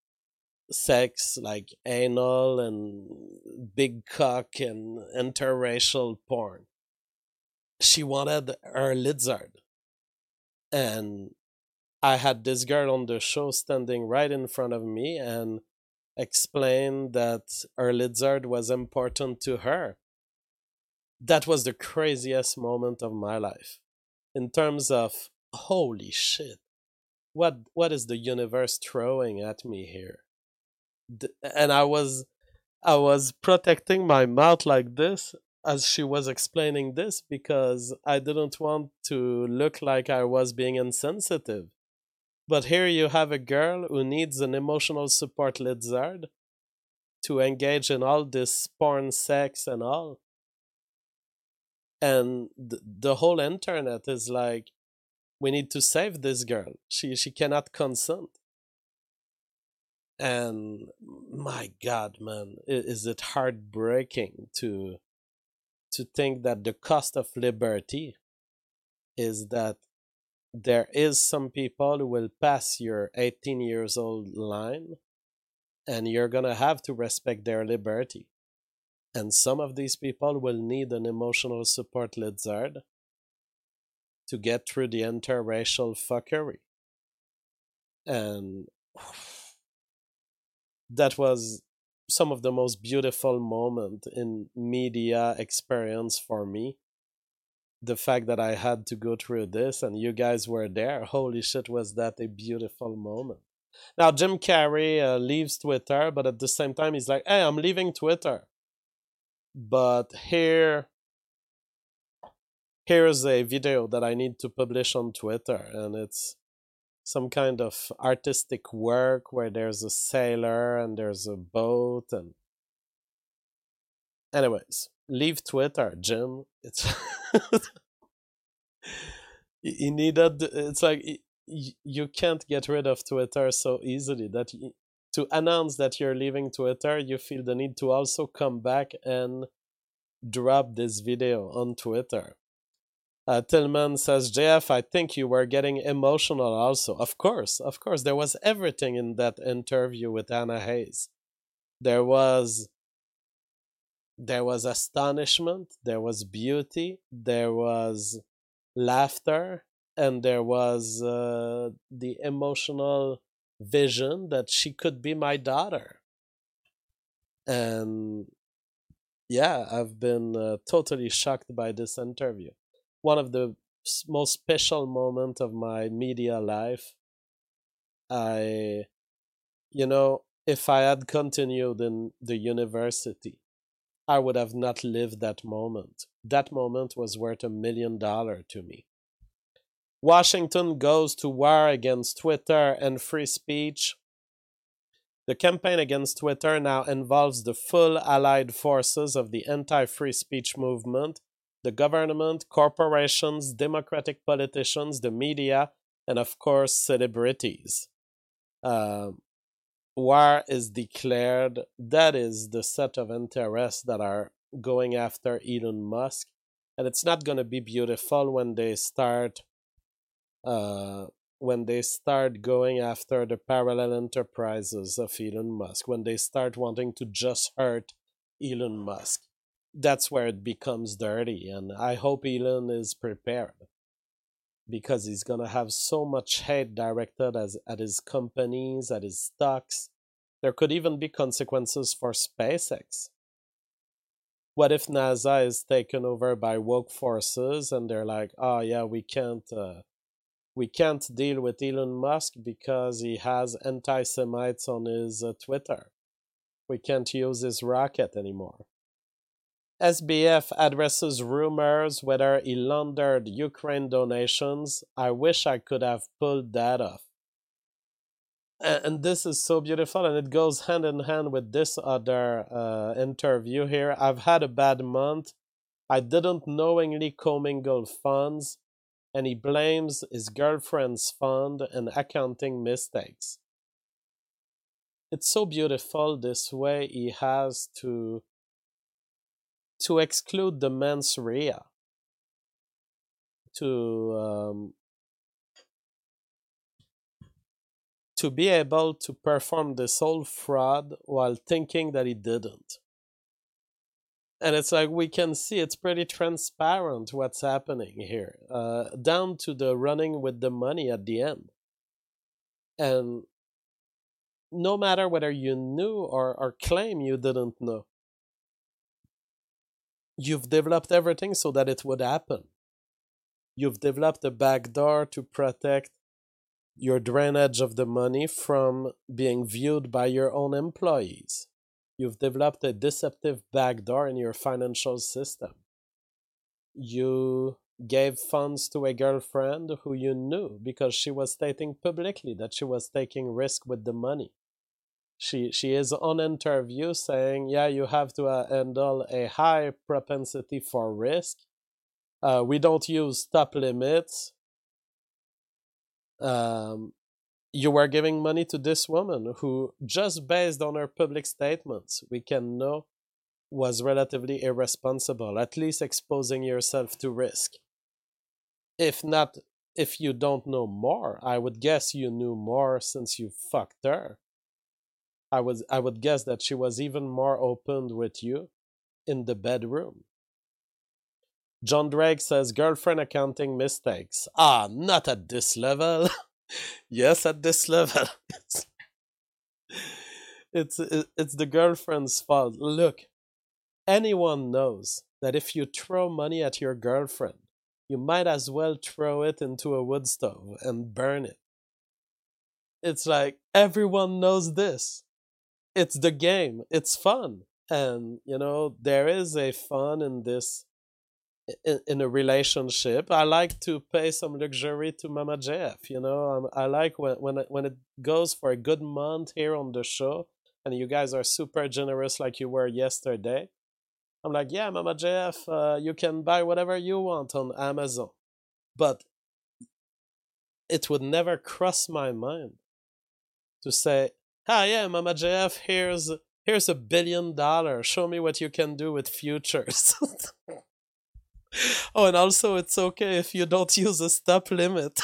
sex, like anal and big cock and interracial porn. She wanted her lizard. And I had this girl on the show standing right in front of me and explained that her lizard was important to her. That was the craziest moment of my life. In terms of, holy shit, what what is the universe throwing at me here? And I was I was protecting my mouth like this as she was explaining this, because I didn't want to look like I was being insensitive. But here you have a girl who needs an emotional support lizard to engage in all this porn sex and all. And th- the whole internet is like, we need to save this girl. She she cannot consent. And my God, man, is it heartbreaking to to think that the cost of liberty is that there is some people who will pass your eighteen years old line, and you're gonna have to respect their liberty. And some of these people will need an emotional support lizard to get through the interracial fuckery. And that was some of the most beautiful moment in media experience for me. The fact that I had to go through this and you guys were there, holy shit, was that a beautiful moment. Now, Jim Carrey uh, leaves Twitter, but at the same time, he's like, hey, I'm leaving Twitter. But here, here's a video that I need to publish on Twitter, and it's some kind of artistic work where there's a sailor and there's a boat. And anyways, leave Twitter, Jim. It's he needed, it's like you can't get rid of Twitter so easily that you, to announce that you're leaving Twitter, you feel the need to also come back and drop this video on Twitter. Uh, Tillman says, J F, I think you were getting emotional also. Of course, of course. There was everything in that interview with Hannah Hayes. There was there was astonishment, there was beauty, there was laughter, and there was uh, the emotional vision that she could be my daughter. And Yeah, I've been uh, totally shocked by this interview. One of the s- most special moment of my media life. I, you know, if I had continued in the university, I would have not lived that moment. That moment was worth a million dollar to me. Washington goes to war against Twitter and free speech. The campaign against Twitter now involves the full allied forces of the anti free speech movement, the government, corporations, democratic politicians, the media, and of course, celebrities. Um, War is declared. That is the set of interests that are going after Elon Musk. And it's not going to be beautiful when they start uh, when they start going after the parallel enterprises of Elon Musk, when they start wanting to just hurt Elon Musk. That's where it becomes dirty. And I hope Elon is prepared because he's going to have so much hate directed as, at his companies, at his stocks. There could even be consequences for SpaceX. What if NASA is taken over by woke forces and they're like, oh yeah, we can't uh, we can't deal with Elon Musk because he has anti-Semites on his uh, Twitter. We can't use his rocket anymore. S B F addresses rumors whether he laundered Ukraine donations. I wish I could have pulled that off. And this is so beautiful, and it goes hand in hand with this other uh, interview here. I've had a bad month. I didn't knowingly commingle funds, and he blames his girlfriend's fund and accounting mistakes. It's so beautiful this way he has to to exclude the mens rea, to um, to be able to perform this whole fraud while thinking that he didn't. And it's like we can see it's pretty transparent what's happening here, uh, down to the running with the money at the end. And no matter whether you knew or, or claim you didn't know, you've developed everything so that it would happen. You've developed a backdoor to protect your drainage of the money from being viewed by your own employees. You've developed a deceptive backdoor in your financial system. You gave funds to a girlfriend who you knew because she was stating publicly that she was taking risk with the money. She she is on interview saying, yeah, you have to uh, handle a high propensity for risk. Uh, we don't use top limits. Um, you were giving money to this woman who, just based on her public statements, we can know was relatively irresponsible, at least exposing yourself to risk. If not, if you don't know more, I would guess you knew more since you fucked her. I was I would guess that she was even more open with you in the bedroom. John Drake says girlfriend accounting mistakes. Ah, not at this level. Yes, at this level. it's it's the girlfriend's fault. Look, anyone knows that if you throw money at your girlfriend, you might as well throw it into a wood stove and burn it. It's like everyone knows this. It's the game. It's fun. And, you know, there is a fun in this, in, in a relationship. I like to pay some luxury to Mama J F, you know. Um, I like when, when, it, when it goes for a good month here on the show and you guys are super generous like you were yesterday. I'm like, yeah, Mama J F, uh, you can buy whatever you want on Amazon. But it would never cross my mind to say, ah, yeah, Mama J F, here's here's a billion dollars. Show me what you can do with futures. Oh, and also it's okay if you don't use a stop limit.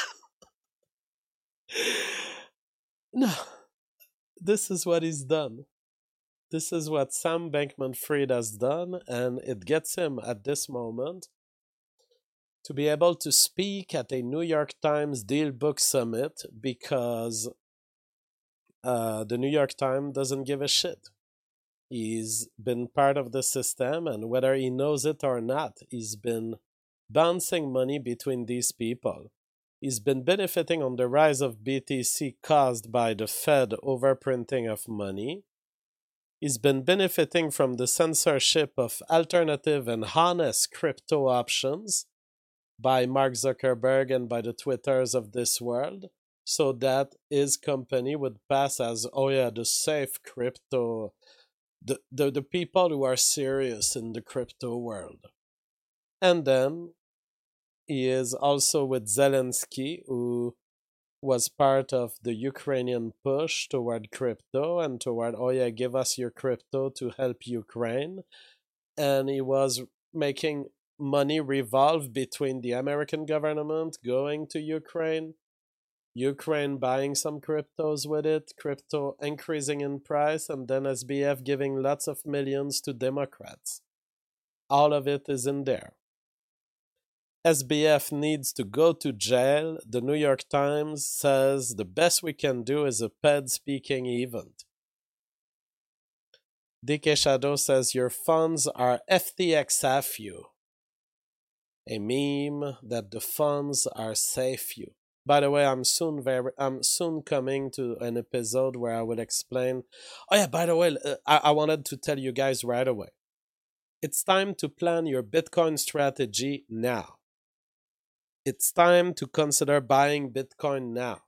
No, this is what he's done. This is what Sam Bankman-Fried has done, and it gets him at this moment to be able to speak at a New York Times Deal Book Summit because uh, the New York Times doesn't give a shit. He's been part of the system, and whether he knows it or not, he's been bouncing money between these people. He's been benefiting on the rise of B T C caused by the Fed overprinting of money. He's been benefiting from the censorship of alternative and honest crypto options by Mark Zuckerberg and by the Twitters of this world, so that his company would pass as, oh yeah, the safe crypto, the, the, the people who are serious in the crypto world. And then he is also with Zelensky, who was part of the Ukrainian push toward crypto and toward, oh yeah, give us your crypto to help Ukraine. And he was making money revolve between the American government going to Ukraine, Ukraine buying some cryptos with it, crypto increasing in price, and then S B F giving lots of millions to Democrats. All of it is in there. S B F needs to go to jail. The New York Times says the best we can do is a P E D speaking event. D K Shadow says your funds are F T X safe you. A meme that the funds are safe you. By the way, I'm soon very I'm soon coming to an episode where I will explain. Oh yeah, by the way, uh, I, I wanted to tell you guys right away. It's time to plan your Bitcoin strategy now. It's time to consider buying Bitcoin now.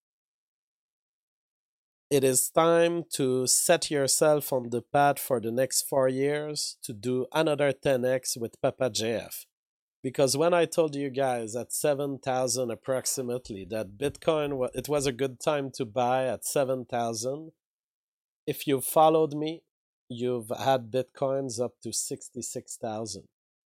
It is time to set yourself on the path for the next four years to do another ten X with Papa J F. Because when I told you guys at seven thousand approximately that Bitcoin, it was a good time to buy at seven thousand, if you followed me, you've had Bitcoins up to sixty-six thousand.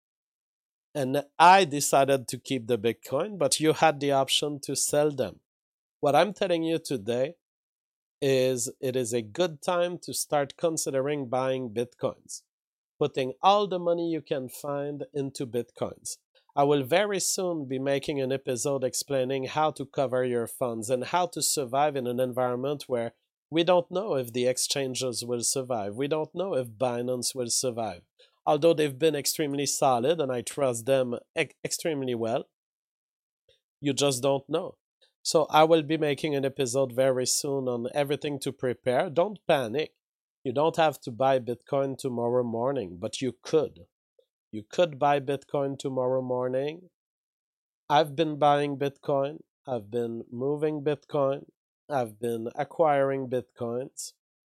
And I decided to keep the Bitcoin, but you had the option to sell them. What I'm telling you today is it is a good time to start considering buying Bitcoins, putting all the money you can find into Bitcoins. I will very soon be making an episode explaining how to cover your funds and how to survive in an environment where we don't know if the exchanges will survive. We don't know if Binance will survive. Although they've been extremely solid and I trust them e- extremely well, you just don't know. So I will be making an episode very soon on everything to prepare. Don't panic. You don't have to buy Bitcoin tomorrow morning, but you could. You could buy Bitcoin tomorrow morning. I've been buying Bitcoin. I've been moving Bitcoin. I've been acquiring Bitcoins.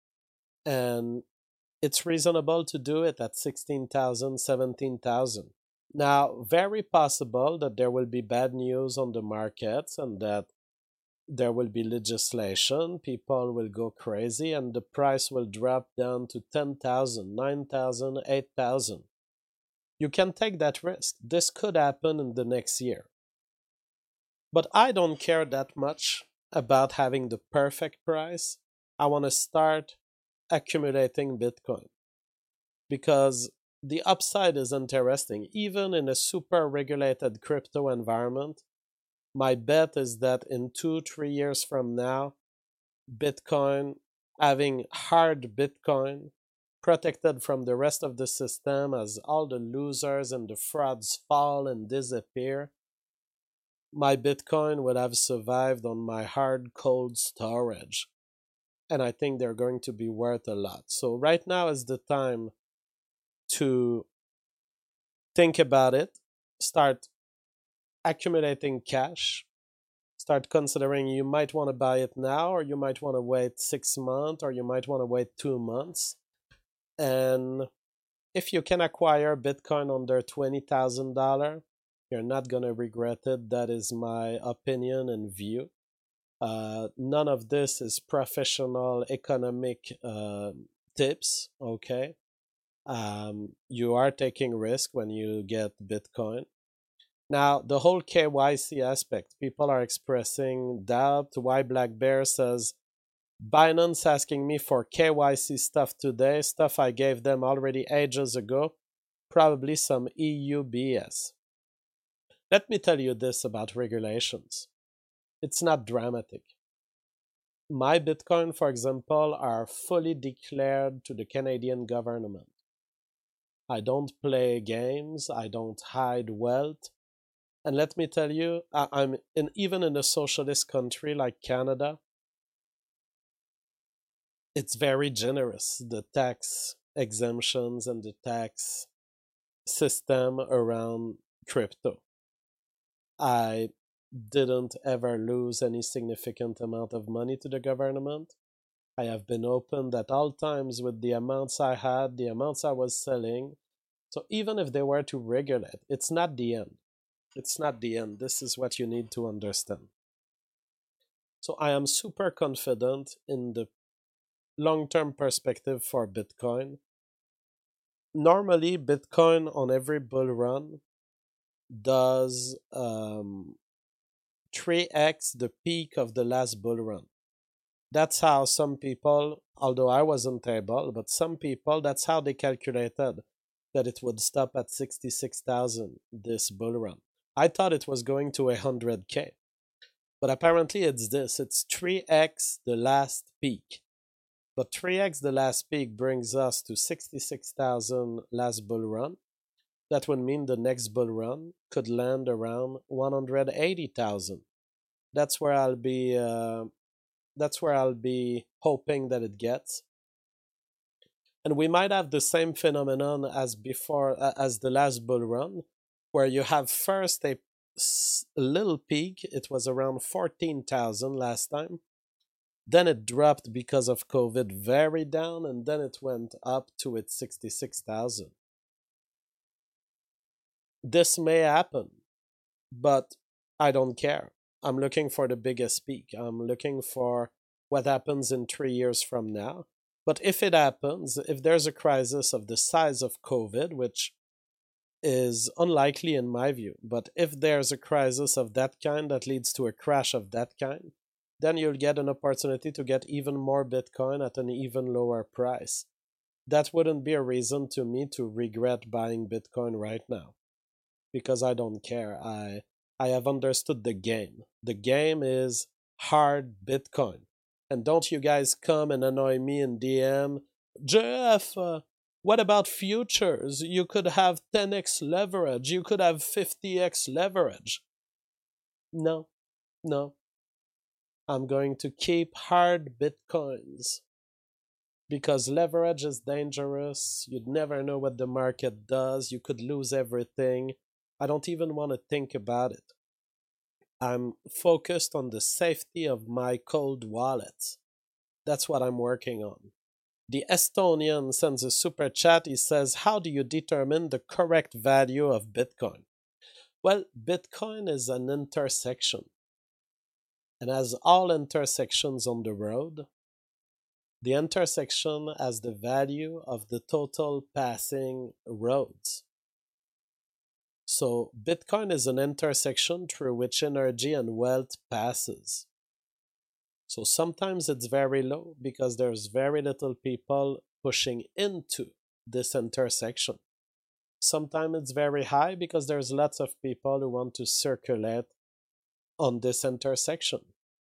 And it's reasonable to do it at sixteen thousand, seventeen thousand. Now, very possible that there will be bad news on the markets and that there will be legislation, people will go crazy, and the price will drop down to ten thousand, nine thousand, eight thousand. You can take that risk. This could happen in the next year. But I don't care that much about having the perfect price. I want to start accumulating Bitcoin because the upside is interesting. Even in a super regulated crypto environment, my bet is that in two, three years from now, Bitcoin, having hard Bitcoin, protected from the rest of the system as all the losers and the frauds fall and disappear, my Bitcoin would have survived on my hard cold storage. And I think they're going to be worth a lot. So right now is the time to think about it, start accumulating cash, start considering you might want to buy it now, or you might want to wait six months, or you might want to wait two months. And if you can acquire Bitcoin under twenty thousand dollars, you're not going to regret it. That is my opinion and view. Uh, none of this is professional economic uh, tips, okay? Um, you are taking risk when you get Bitcoin. Now, the whole K Y C aspect, people are expressing doubt. Why Black Bear says, Binance asking me for K Y C stuff today, stuff I gave them already ages ago, probably some E U B S. Let me tell you this about regulations. It's not dramatic. My Bitcoin, for example, are fully declared to the Canadian government. I don't play games. I don't hide wealth. And let me tell you, I, I'm in even in a socialist country like Canada, it's very generous. The tax exemptions and the tax system around crypto. I didn't ever lose any significant amount of money to the government. I have been open at all times with the amounts I had, the amounts I was selling. So even if they were to regulate, it's not the end. It's not the end. This is what you need to understand. So I am super confident in the long-term perspective for Bitcoin. Normally, Bitcoin on every bull run does um, three x the peak of the last bull run. That's how some people, although I wasn't able, but some people, that's how they calculated that it would stop at sixty-six thousand this bull run. I thought it was going to one hundred K, but apparently it's this. It's three x the last peak. But three x the last peak brings us to sixty-six thousand last bull run. That would mean the next bull run could land around one hundred eighty thousand. That's where I'll be. Uh, that's where I'll be hoping that it gets. And we might have the same phenomenon as before, uh, as the last bull run, where you have first a little peak. It was around fourteen thousand last time. Then it dropped because of COVID very down, and then it went up to its sixty-six thousand. This may happen, but I don't care. I'm looking for the biggest peak. I'm looking for what happens in three years from now. But if it happens, if there's a crisis of the size of COVID, which is unlikely in my view, but if there's a crisis of that kind that leads to a crash of that kind, then you'll get an opportunity to get even more Bitcoin at an even lower price. That wouldn't be a reason to me to regret buying Bitcoin right now, because I don't care. I I have understood the game. The game is hard Bitcoin. And don't you guys come and annoy me in D M. Jeff, uh, what about futures? You could have ten x leverage. You could have fifty x leverage. No, no. I'm going to keep hard Bitcoins. Because leverage is dangerous. You'd never know what the market does. You could lose everything. I don't even want to think about it. I'm focused on the safety of my cold wallet. That's what I'm working on. The Estonian sends a super chat. He says, how do you determine the correct value of Bitcoin? Well, Bitcoin is an intersection. And as all intersections on the road, the intersection has the value of the total passing roads. So Bitcoin is an intersection through which energy and wealth passes. So sometimes it's very low because there's very little people pushing into this intersection. Sometimes it's very high because there's lots of people who want to circulate on this intersection.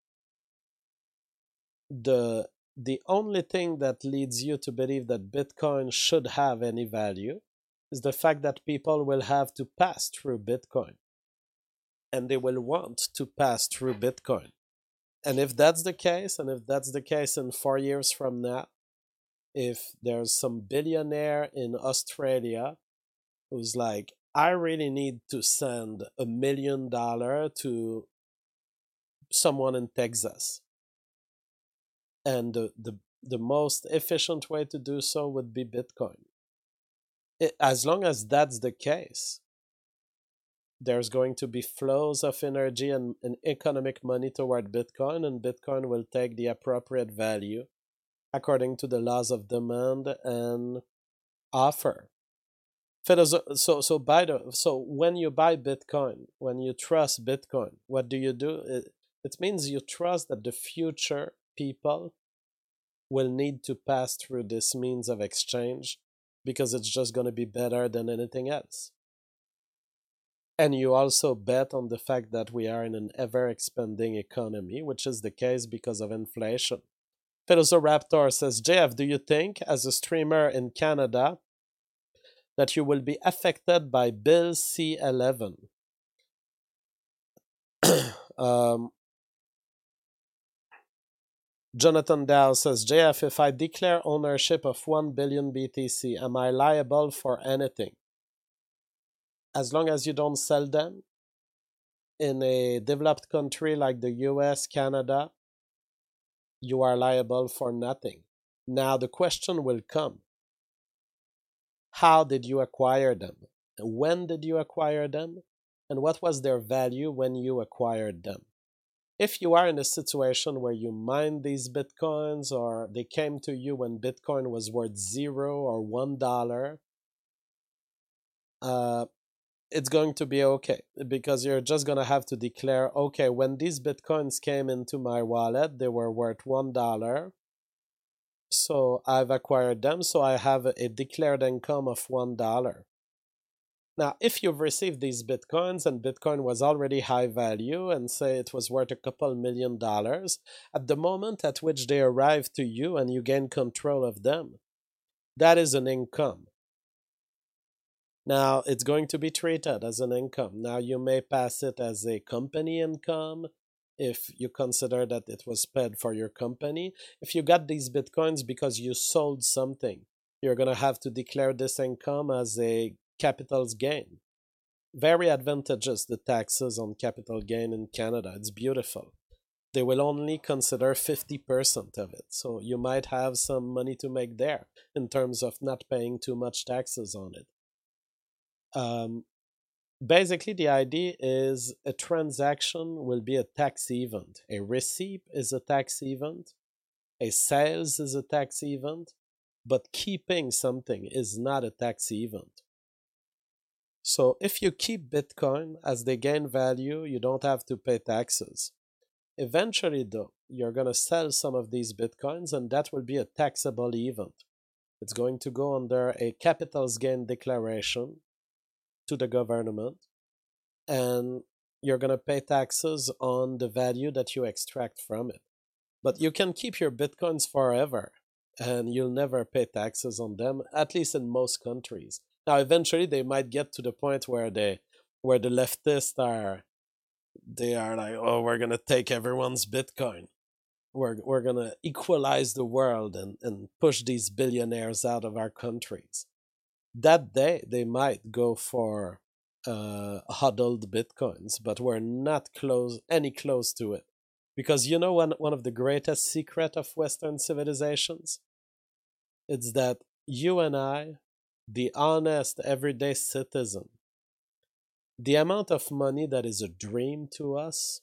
The, the only thing that leads you to believe that Bitcoin should have any value is the fact that people will have to pass through Bitcoin. And they will want to pass through Bitcoin. And if that's the case, and if that's the case in four years from now, if there's some billionaire in Australia who's like, I really need to send a million dollars to someone in Texas. And the, the, the most efficient way to do so would be Bitcoin. It, as long as that's the case, there's going to be flows of energy and, and economic money toward Bitcoin, and Bitcoin will take the appropriate value according to the laws of demand and offer. So, so, by the, so when you buy Bitcoin, when you trust Bitcoin, what do you do? It, it means you trust that the future people will need to pass through this means of exchange because it's just going to be better than anything else. And you also bet on the fact that we are in an ever-expanding economy, which is the case because of inflation. Velociraptor says, J F, do you think, as a streamer in Canada, that you will be affected by Bill C eleven? um, Jonathan Dow says, J F, if I declare ownership of one billion B T C, am I liable for anything? As long as you don't sell them in a developed country like the U S, Canada, you are liable for nothing. Now the question will come. How did you acquire them? When did you acquire them? And what was their value when you acquired them? If you are in a situation where you mined these bitcoins or they came to you when Bitcoin was worth zero or one dollar, uh, it's going to be okay because you're just going to have to declare, okay, when these bitcoins came into my wallet, they were worth one dollar. So I've acquired them, so I have a declared income of one dollar. Now, if you've received these bitcoins and Bitcoin was already high value and say it was worth a couple million dollars, at the moment at which they arrive to you and you gain control of them, that is an income. Now, it's going to be treated as an income. Now, you may pass it as a company income if you consider that it was paid for your company. If you got these bitcoins because you sold something, you're going to have to declare this income as a capital gain. Very advantageous, the taxes on capital gain in Canada. It's beautiful. They will only consider fifty percent of it. So you might have some money to make there in terms of not paying too much taxes on it. Um, basically, the idea is a transaction will be a tax event. A receipt is a tax event. A sales is a tax event. But keeping something is not a tax event. So if you keep Bitcoin as they gain value, you don't have to pay taxes. Eventually, though, you're going to sell some of these Bitcoins, and that will be a taxable event. It's going to go under a capital gain declaration to the government, and you're going to pay taxes on the value that you extract from it. But you can keep your Bitcoins forever, and you'll never pay taxes on them, at least in most countries. Now, eventually, they might get to the point where they, where the leftists are, they are like, oh, we're going to take everyone's Bitcoin. We're, we're going to equalize the world and, and push these billionaires out of our countries. That day, they might go for uh, huddled Bitcoins, but we're not close, any close to it. Because you know one, one of the greatest secrets of Western civilizations? It's that you and I, the honest everyday citizen, the amount of money that is a dream to us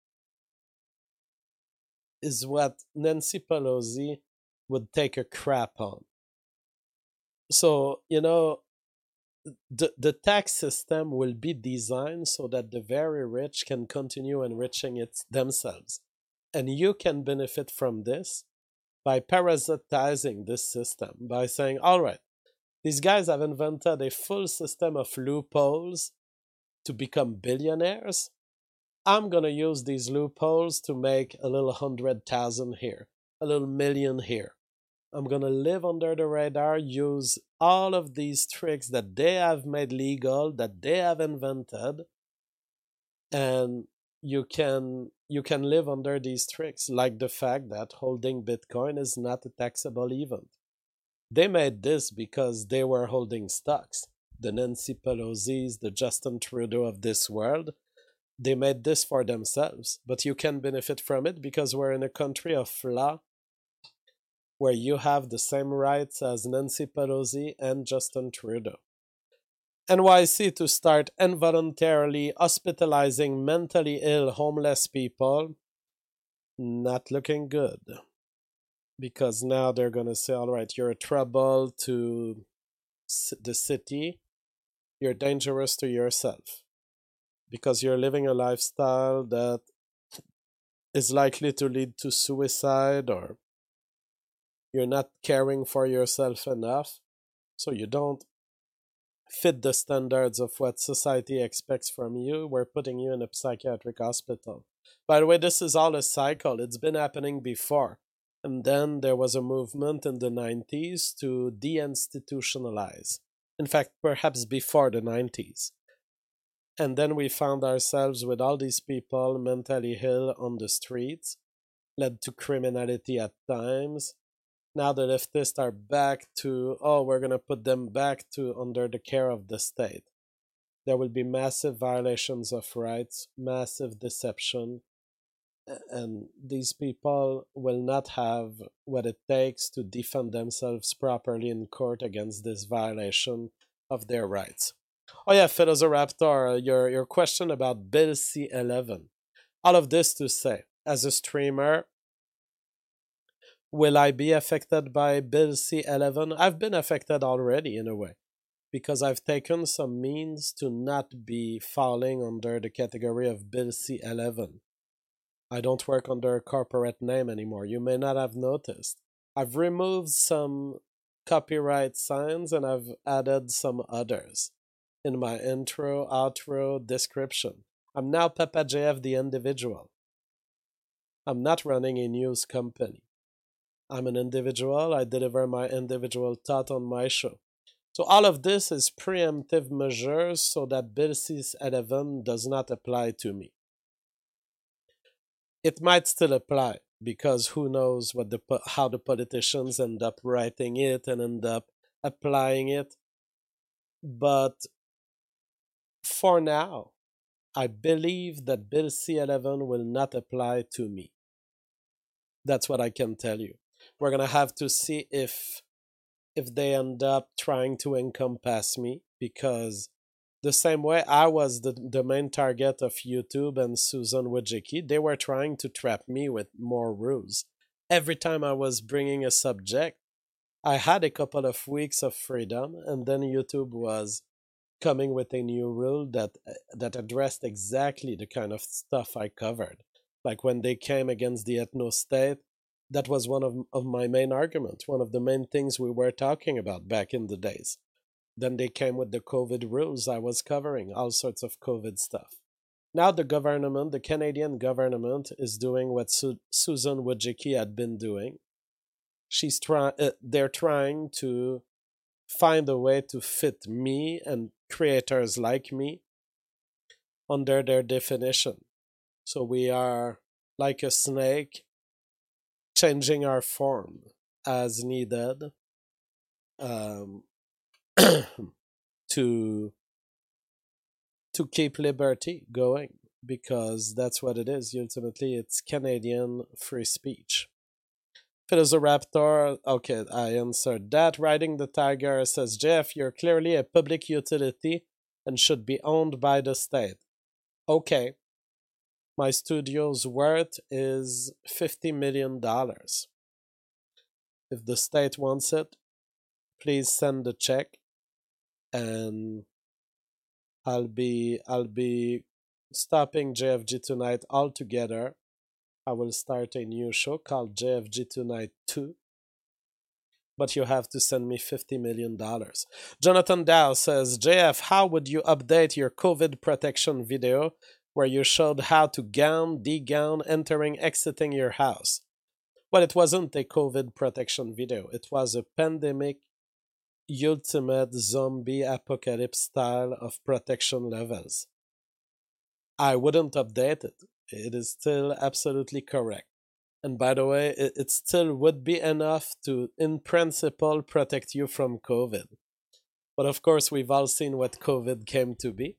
is what Nancy Pelosi would take a crap on. So, you know, the, the tax system will be designed so that the very rich can continue enriching it themselves. And you can benefit from this by parasitizing this system, by saying, all right, these guys have invented a full system of loopholes to become billionaires. I'm going to use these loopholes to make a little hundred thousand here, a little million here. I'm going to live under the radar, use all of these tricks that they have made legal, that they have invented, and you can you can live under these tricks, like the fact that holding Bitcoin is not a taxable event. They made this because they were holding stocks. The Nancy Pelosi's, the Justin Trudeau of this world, they made this for themselves. But you can benefit from it because we're in a country of law where you have the same rights as Nancy Pelosi and Justin Trudeau. N Y C to start involuntarily hospitalizing mentally ill homeless people, not looking good. Because now they're going to say, all right, you're a trouble to the city, you're dangerous to yourself. Because you're living a lifestyle that is likely to lead to suicide, or you're not caring for yourself enough, so you don't fit the standards of what society expects from you, we're putting you in a psychiatric hospital. By the way, this is all a cycle. It's been happening before. And then there was a movement in the nineties to deinstitutionalize. In fact, perhaps before the nineties. And then we found ourselves with all these people mentally ill on the streets, led to criminality at times. Now the leftists are back to, oh, we're going to put them back to under the care of the state. There will be massive violations of rights, massive deception, and these people will not have what it takes to defend themselves properly in court against this violation of their rights. Oh yeah, Philosopher, your, your question about Bill C eleven. All of this to say, as a streamer, will I be affected by Bill C eleven? I've been affected already in a way, because I've taken some means to not be falling under the category of Bill C eleven. I don't work under a corporate name anymore. You may not have noticed. I've removed some copyright signs and I've added some others in my intro, outro, description. I'm now Papa J F the individual. I'm not running a news company. I'm an individual. I deliver my individual thought on my show. So all of this is preemptive measures so that Bill C eleven does not apply to me. It might still apply because who knows what the how the politicians end up writing it and end up applying it. But for now, I believe that Bill C eleven will not apply to me. That's what I can tell you. We're going to have to see if if they end up trying to encompass me, because the same way I was the, the main target of YouTube and Susan Wojcicki, they were trying to trap me with more rules. Every time I was bringing a subject, I had a couple of weeks of freedom, and then YouTube was coming with a new rule that that addressed exactly the kind of stuff I covered. Like when they came against the ethno-state, that was one of, of my main arguments, one of the main things we were talking about back in the days. Then they came with the COVID rules. I was covering all sorts of COVID stuff. Now the government, the Canadian government, is doing what Su- Susan Wojcicki had been doing. She's trying. Uh, they're trying to find a way to fit me and creators like me under their definition. So we are like a snake, changing our form as needed. Um, to to keep liberty going, because that's what it is. Ultimately, it's Canadian free speech. Philosopher, okay, I answered that. Riding the Tiger says, Jeff, you're clearly a public utility and should be owned by the state. Okay, my studio's worth is fifty million dollars. If the state wants it, please send the check. And I'll be I'll be stopping J F G Tonight altogether. I will start a new show called J F G Tonight two. But you have to send me fifty million dollars. Jonathan Dow says, J F, how would you update your COVID protection video where you showed how to gown, de-gown, entering, exiting your house? Well, it wasn't a COVID protection video. It was a pandemic ultimate zombie apocalypse style of protection levels. I wouldn't update it. It is still absolutely correct. And by the way, it, it still would be enough to, in principle, protect you from COVID. But of course, we've all seen what COVID came to be.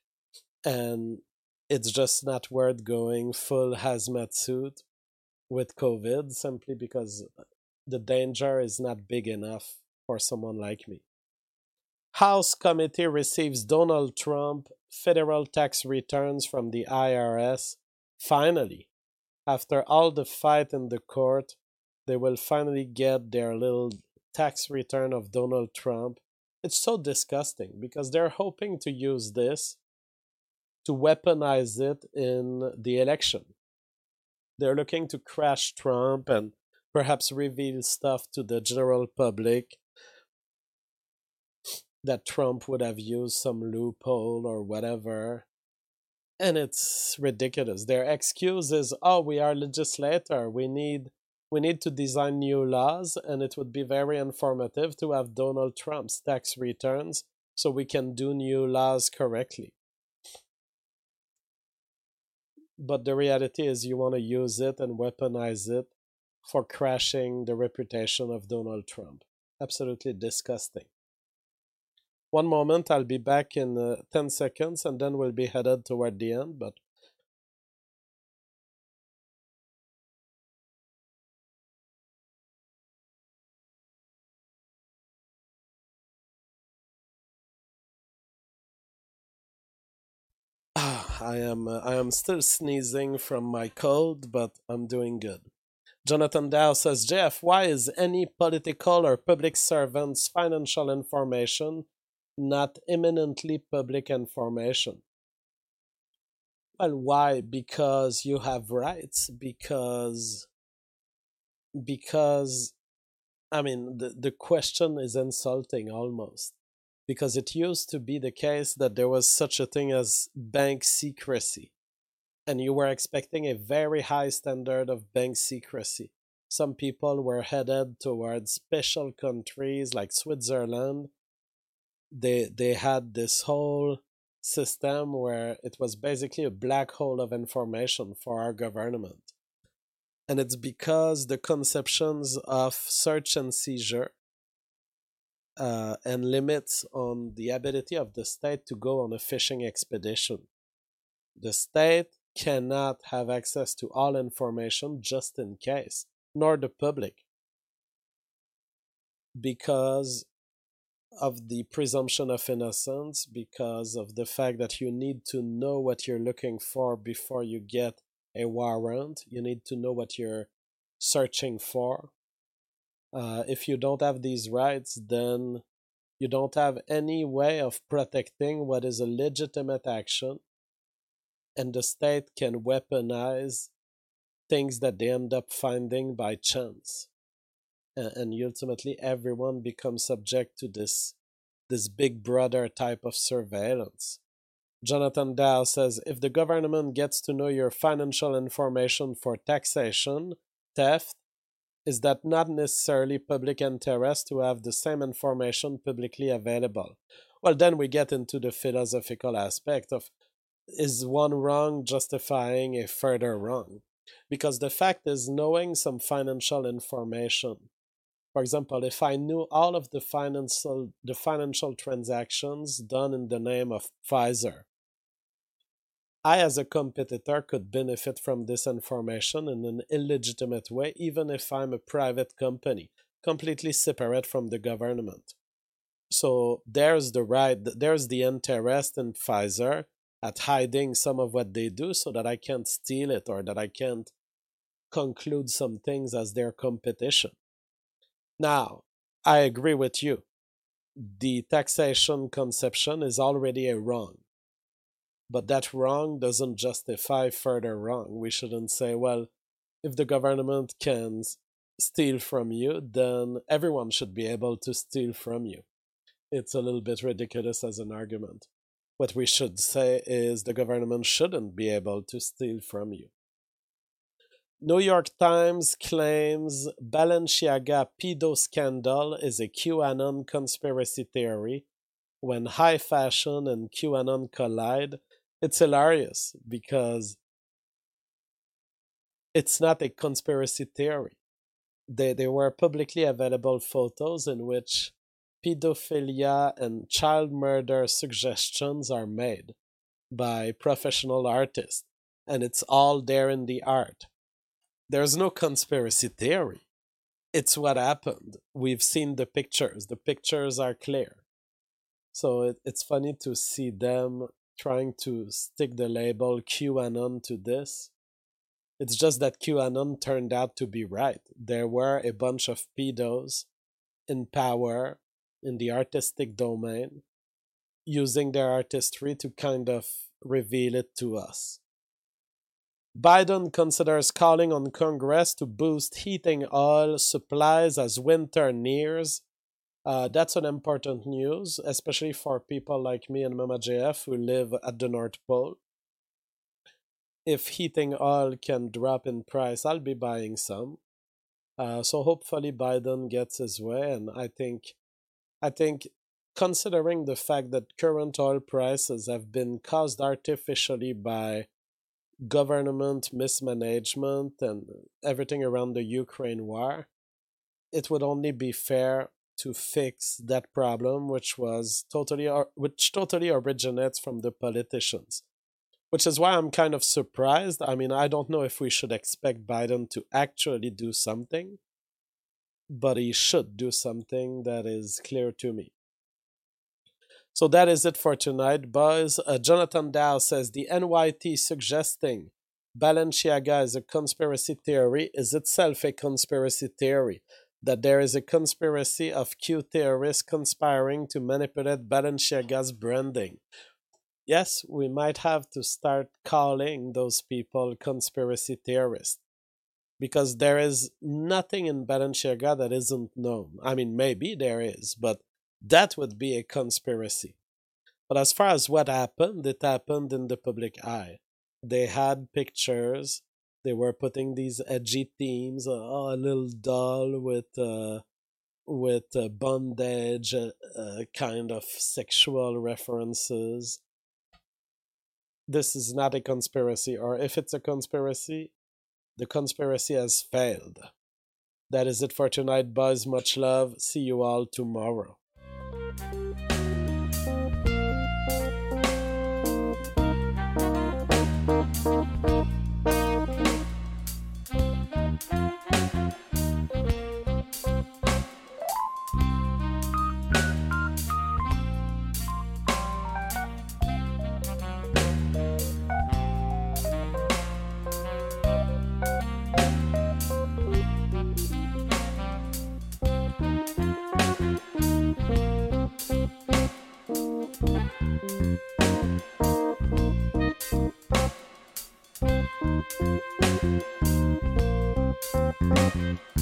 And it's just not worth going full hazmat suit with COVID, simply because the danger is not big enough for someone like me. House committee receives Donald Trump federal tax returns from the I R S. Finally, after all the fight in the court, they will finally get their little tax return of Donald Trump. It's so disgusting because they're hoping to use this to weaponize it in the election. They're looking to crash Trump and perhaps reveal stuff to the general public that Trump would have used some loophole or whatever. And it's ridiculous. Their excuse is, oh, we are legislator. We need we need to design new laws, and it would be very informative to have Donald Trump's tax returns so we can do new laws correctly. But the reality is you want to use it and weaponize it for crashing the reputation of Donald Trump. Absolutely disgusting. One moment, I'll be back in uh, ten seconds, and then we'll be headed toward the end, but I am uh, I am still sneezing from my cold, but I'm doing good. Jonathan Dow says, Jeff, why is any political or public servant's financial information not imminently public information? Well, why? Because you have rights. Because, because, I mean, the, the question is insulting almost. Because it used to be the case that there was such a thing as bank secrecy. And you were expecting a very high standard of bank secrecy. Some people were headed towards special countries like Switzerland. They they had this whole system where it was basically a black hole of information for our government. And it's because the conceptions of search and seizure uh, and limits on the ability of the state to go on a fishing expedition. The state cannot have access to all information just in case, nor the public, because of the presumption of innocence, because of the fact that you need to know what you're looking for before you get a warrant. You need to know what you're searching for. Uh, if you don't have these rights, then you don't have any way of protecting what is a legitimate action, and the state can weaponize things that they end up finding by chance. And, and ultimately everyone becomes subject to this this big brother type of surveillance. Jonathan Dow says, if the government gets to know your financial information for taxation, theft, is that not necessarily public interest to have the same information publicly available? Well, then we get into the philosophical aspect of, is one wrong justifying a further wrong? Because the fact is, knowing some financial information, for example, if I knew all of the financial the financial transactions done in the name of Pfizer, I as a competitor could benefit from this information in an illegitimate way, even if I'm a private company, completely separate from the government. So there's the right, there's the interest in Pfizer at hiding some of what they do so that I can't steal it or that I can't conclude some things as their competition. Now, I agree with you. The taxation conception is already a wrong. But that wrong doesn't justify further wrong. We shouldn't say, well, if the government can steal from you, then everyone should be able to steal from you. It's a little bit ridiculous as an argument. What we should say is the government shouldn't be able to steal from you. New York Times claims Balenciaga pedo scandal is a QAnon conspiracy theory. When high fashion and QAnon collide, it's hilarious because it's not a conspiracy theory. They, they were publicly available photos in which pedophilia and child murder suggestions are made by professional artists, and it's all there in the art. There's no conspiracy theory. It's what happened. We've seen the pictures. The pictures are clear. So it, it's funny to see them trying to stick the label QAnon to this. It's just that QAnon turned out to be right. There were a bunch of pedos in power in the artistic domain using their artistry to kind of reveal it to us. Biden considers calling on Congress to boost heating oil supplies as winter nears. Uh, that's an important news, especially for people like me and Mama J F who live at the North Pole. If heating oil can drop in price, I'll be buying some. Uh, so hopefully Biden gets his way, and I think, I think, considering the fact that current oil prices have been caused artificially by government mismanagement and everything around the Ukraine war, it would only be fair to fix that problem, which was totally, which totally originates from the politicians. Which is why I'm kind of surprised. I mean, I don't know if we should expect Biden to actually do something, but he should do something, that is clear to me. So that is it for tonight, boys. Uh, Jonathan Dow says the N Y T suggesting Balenciaga is a conspiracy theory is itself a conspiracy theory. That there is a conspiracy of Q terrorists conspiring to manipulate Balenciaga's branding. Yes, we might have to start calling those people conspiracy theorists. Because there is nothing in Balenciaga that isn't known. I mean, maybe there is, but that would be a conspiracy. But as far as what happened, it happened in the public eye. They had pictures. They were putting these edgy themes, uh, oh, a little doll with uh, with uh, bondage, uh, uh, kind of sexual references. This is not a conspiracy, or if it's a conspiracy, the conspiracy has failed. That is it for tonight, boys. Much love. See you all tomorrow. Thank you.